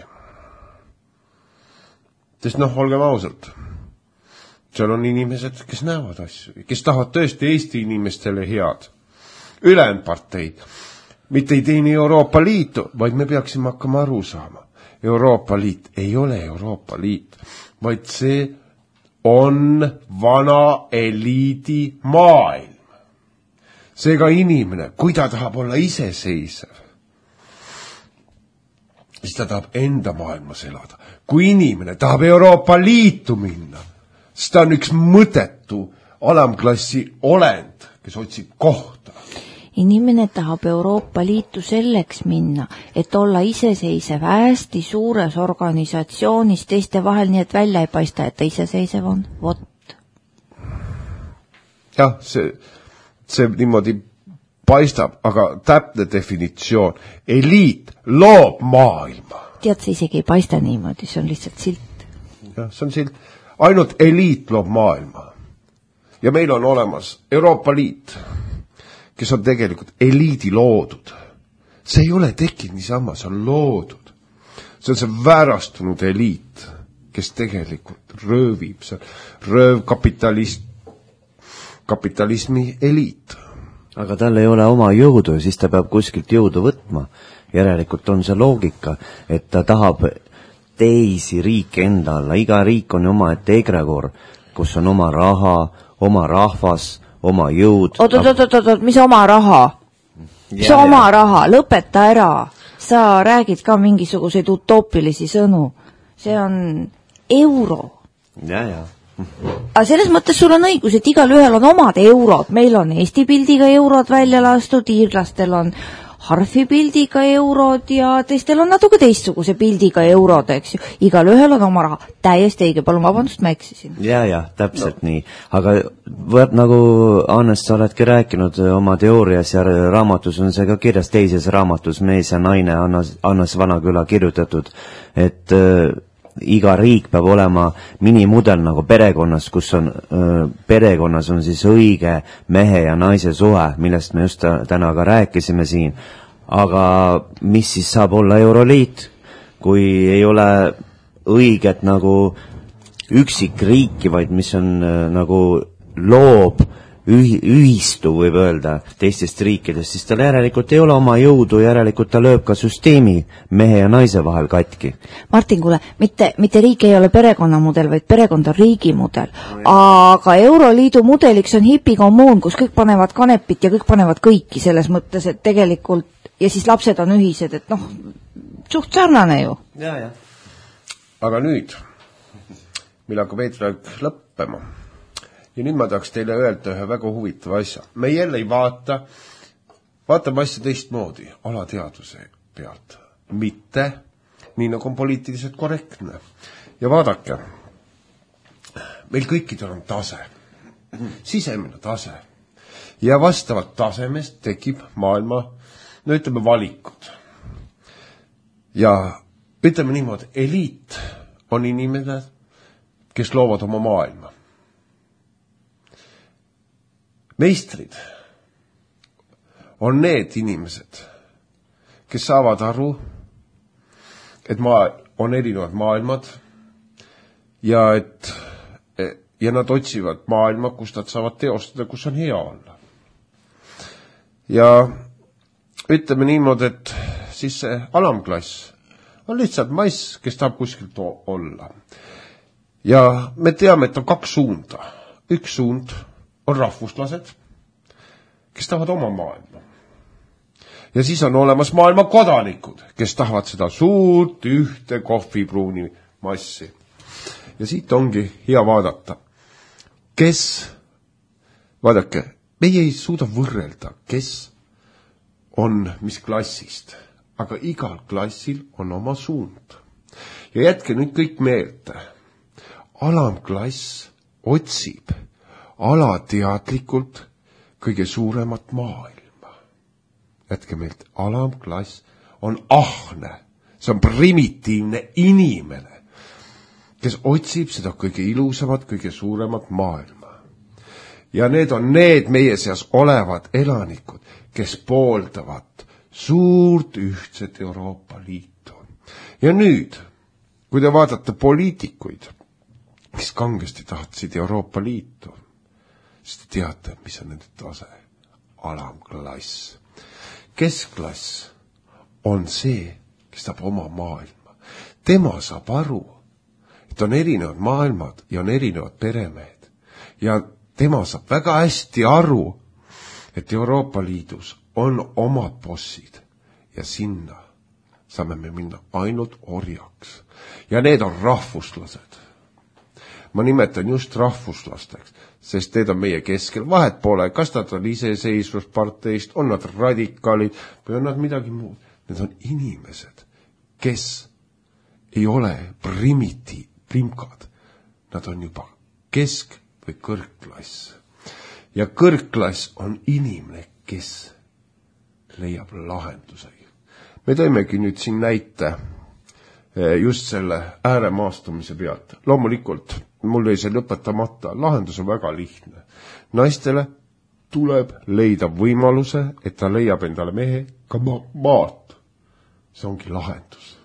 Sest olgem ausalt. Seal on inimesed, kes näevad asju, kes tahavad tõesti Eesti inimestele head. Ülejäänud parteid mitte ei teeni Euroopa Liitu, vaid me peaksime hakkama aru saama. Euroopa Liit ei ole Euroopa Liit, vaid see on vana eliidi maailm. Seega inimene, kui ta tahab olla iseseisev, siis ta tahab enda maailmas elada. Kui inimene tahab Euroopa Liitu minna, siis ta on üks mõttetu alamklassi olend, kes otsib kohta. Inimene tahab Euroopa Liitu selleks minna, et olla iseseisev hästi suures organisatsioonis teiste vahel, nii et välja ei paista, et ta iseseisev on. Vot. Jah, see niimoodi paistab, aga täpne definitsioon. Eliit loob maailma. Tead, see isegi ei paista niimoodi, see on lihtsalt silt. Jah, see on silt. Ainult eliit loob maailma. Ja meil on olemas Euroopa Liit, kes on tegelikult eliidi loodud. See ei ole tekkinud niisama, see on loodud. See on see väärastunud eliit, kes tegelikult röövib. See röövkapitalismi eliit. Aga tal ei ole oma jõudu, siis ta peab kuskilt jõudu võtma. Järelikult on see loogika, et ta tahab teisi riike enda alla. Iga riik on oma ette egregor, kus on oma raha, oma rahvas, oma jõud. Oot, mis oma raha? Mis oma raha? Lõpeta ära. Sa räägid ka mingisuguseid utoopilisi sõnu. See on euro. Ja. Aga selles mõttes sul on õigus, et igal ühel on omad eurod. Meil on Eesti pildiga eurod välja lastud, iirlastel on harfi pildiga eurod ja teistel on natuke teistsuguse pildiga eurod, eks ju. Igal ühel on oma raha. Täiesti õige, palun vabandust, ma eksisin. Ja, täpselt nii. Aga nagu Annes, sa oledki rääkinud oma teoorias ja raamatus on see ka kirjas teises raamatus, Mees ja naine, Annes Vanaküla kirjutatud, et iga riik peab olema minimudel nagu perekonnas, kus on perekonnas on siis õige mehe ja naise suhe, millest me just täna ka rääkisime siin. Aga mis siis saab olla Euroliit, kui ei ole õiget nagu üksikriiki, vaid mis on nagu loob ühistu, võib öelda, teistest riikidest, siis tal järelikult ei ole oma jõudu, järelikult ta lööb ka süsteemi mehe ja naise vahel katki. Martin, kuule, mitte riik ei ole perekonnamudel, vaid perekond on riigimudel. Aga Euroliidu mudeliks on hipikommuun, kus kõik panevad kanepit ja kõik panevad kõiki selles mõttes, et tegelikult, ja siis lapsed on ühised, et suht sarnane ju. Ja. Aga nüüd, mille hakkab eetriaeg lõppema. Ja nüüd ma tahaks teile öelda ühe väga huvitava asja. Me jälle ei vaatame asja teistmoodi, alateaduse pealt. Mitte nii nagu on poliitiliselt korrektne. Ja vaadake, meil kõikidel on tase, sisemine tase. Ja vastavalt tasemest tekib maailma, ütleme, valikud. Ja ütleme niimoodi, eliit on inimesed, kes loovad oma maailma. Meistrid on need inimesed, kes saavad aru, et on erinevad maailmad ja nad otsivad maailma, kus nad saavad teostada, kus on hea olla. Ja ütleme niimoodi, et siis see alamklass on lihtsalt mass, kes tahab kuskilt olla. Ja me teame, et on kaks suunda. Üks suund on rahvuslased, kes tahavad oma maailma. Ja siis on olemas maailma kodanikud, kes tahavad seda suurt ühte kohvipruuni massi. Ja siit ongi hea vaadata, vaadake, meie ei suuda võrrelda, kes on mis klassist, aga igal klassil on oma suund. Ja jätke nüüd kõik meelde, alamklass otsib alateadlikult kõige suuremat maailma. Jätke meilt, alamklass on ahne, see on primitiivne inimene, kes otsib seda kõige ilusamat, kõige suuremat maailma. Ja need on need meie seas olevad elanikud, kes pooldavad suurt ühtset Euroopa Liitu. Ja nüüd, kui te vaatate poliitikuid, kes kangesti tahtsid Euroopa Liitu, siis te teate, mis on nende tase. Alamklass. Keskklass on see, kes saab oma maailma. Tema saab aru, et on erinevad maailmad ja on erinevad peremehed. Ja tema saab väga hästi aru, et Euroopa Liidus on omad bossid ja sinna saame me minna ainult orjaks. Ja need on rahvuslased. ma nimetan just rahvuslasteks, sest need on meie keskel. Vahet pole, kas nad on iseseisvusparteist, on nad radikaalid või on nad midagi muud. Need on inimesed, kes ei ole primkad. Nad on juba kesk- või kõrgklass. Ja kõrgklass on inimene, kes leiab lahenduse. Me tõimegi nüüd siin näite just selle ääremaastumise pealt. Loomulikult, mul ei see lõpetamata, lahendus on väga lihtne. Naistele tuleb leida võimaluse, et ta leiab endale mehe ka maad. See ongi lahendus.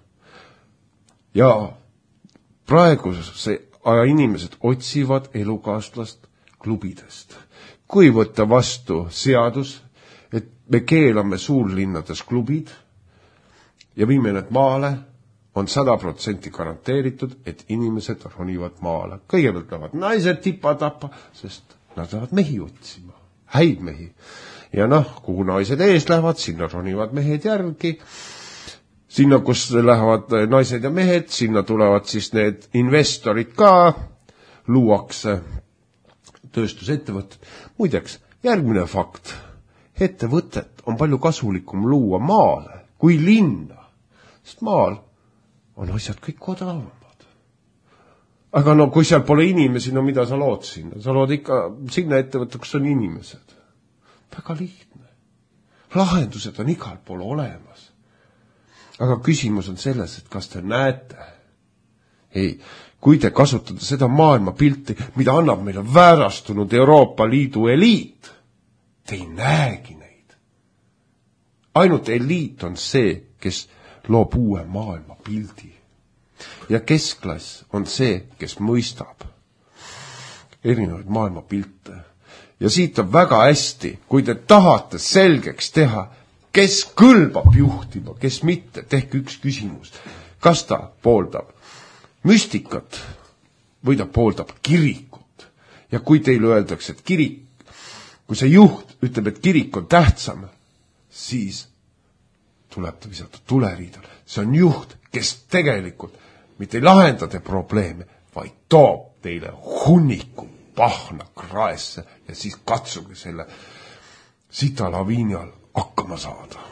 Ja praegu inimesed otsivad elukaastlast klubidest. Kui võtta vastu seadus, et me keelame suurlinnades klubid ja viime need maale, on 100% garanteeritud, et inimesed ronivad maale. Kõigepealt lähevad naised tipa-tapa, sest nad lähevad mehi otsima, häid mehi. Ja kuhu naised ees lähevad, sinna ronivad mehed järgi. Sinna, kus lähevad naised ja mehed, sinna tulevad siis need investorid ka, luuakse tööstusettevõtted. Muideks, järgmine fakt. Ettevõtet on palju kasulikum luua maale kui linna, sest maal on asjad kõik odavamad. Aga kui seal pole inimesi, mida sa lood sinna? Sa lood ikka sinna ettevõtte, kus on inimesed. Väga lihtne. Lahendused on igal pool olemas. Aga küsimus on selles, et kas te näete? Ei, kui te kasutate seda maailma pilti, mida annab meile väärastunud Euroopa Liidu eliit, te ei näegi neid. Ainult eliit on see, kes loob uue maailma pildi. Ja keskklass on see, kes mõistab erinevaid maailma pilte. Ja siit on väga hästi, kui te tahate selgeks teha, kes kõlbab juhtima, kes mitte, tehke üks küsimus. Kas ta pooldab müstikat või ta pooldab kirikut? Ja kui teile öeldakse, et kui see juht ütleb, et kirik on tähtsam, siis tuleb ta visata tuleriidal. See on juht, kes tegelikult mitte ei lahenda te probleeme, vaid toob teile hunniku pahna kraesse ja siis katsuge selle sita laviini all hakkama saada.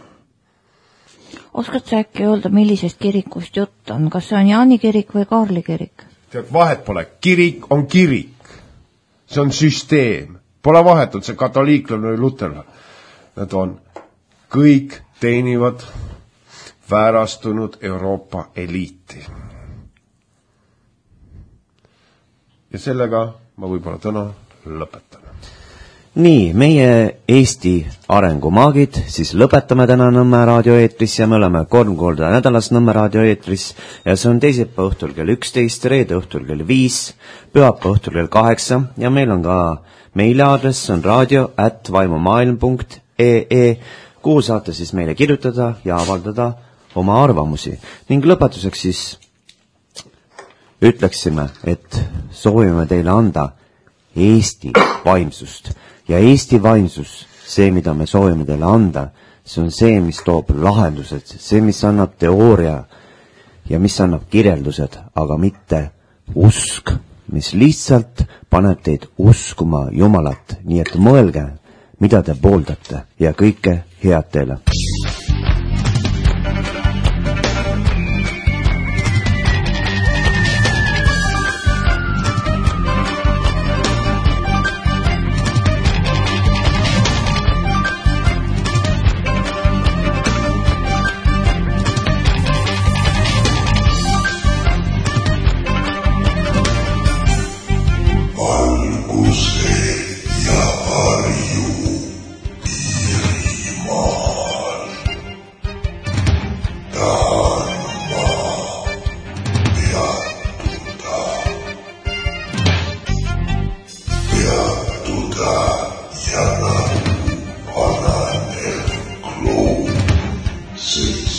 Oskad sa äkki öelda, millisest kirikust jutt on? Kas see on Jaani kirik või Kaarli kirik? Tead, vahet pole. Kirik on kirik. See on süsteem. Pole vahetult see katoliiklane või luterlane. Nad on kõik teenivad väärastunud Euroopa eliiti. Ja sellega ma võib-olla täna lõpetan. Nii, meie Eesti arengumaagid, siis lõpetame täna Nõmme raadioeetris ja me oleme 3 korda nädalas Nõmme raadioeetris ja see on teisipäeva õhtul kell 11, reede õhtul kell 5, pühapäeva õhtul kell 8 ja meil on ka meiliaadress, on radio@vaimumaailm.ee, kuhu saate siis meile kirjutada ja avaldada oma arvamusi. Ning lõpetuseks siis ütleksime, et soovime teile anda Eesti vaimsust. Ja Eesti vaimsus, see, mida me soovime teile anda, see on see, mis toob lahendused, see, mis annab teooria ja mis annab kirjeldused, aga mitte usk, mis lihtsalt paneb teid uskuma Jumalat. Nii et mõelge, mida te pooldate ja kõike head teile. Six.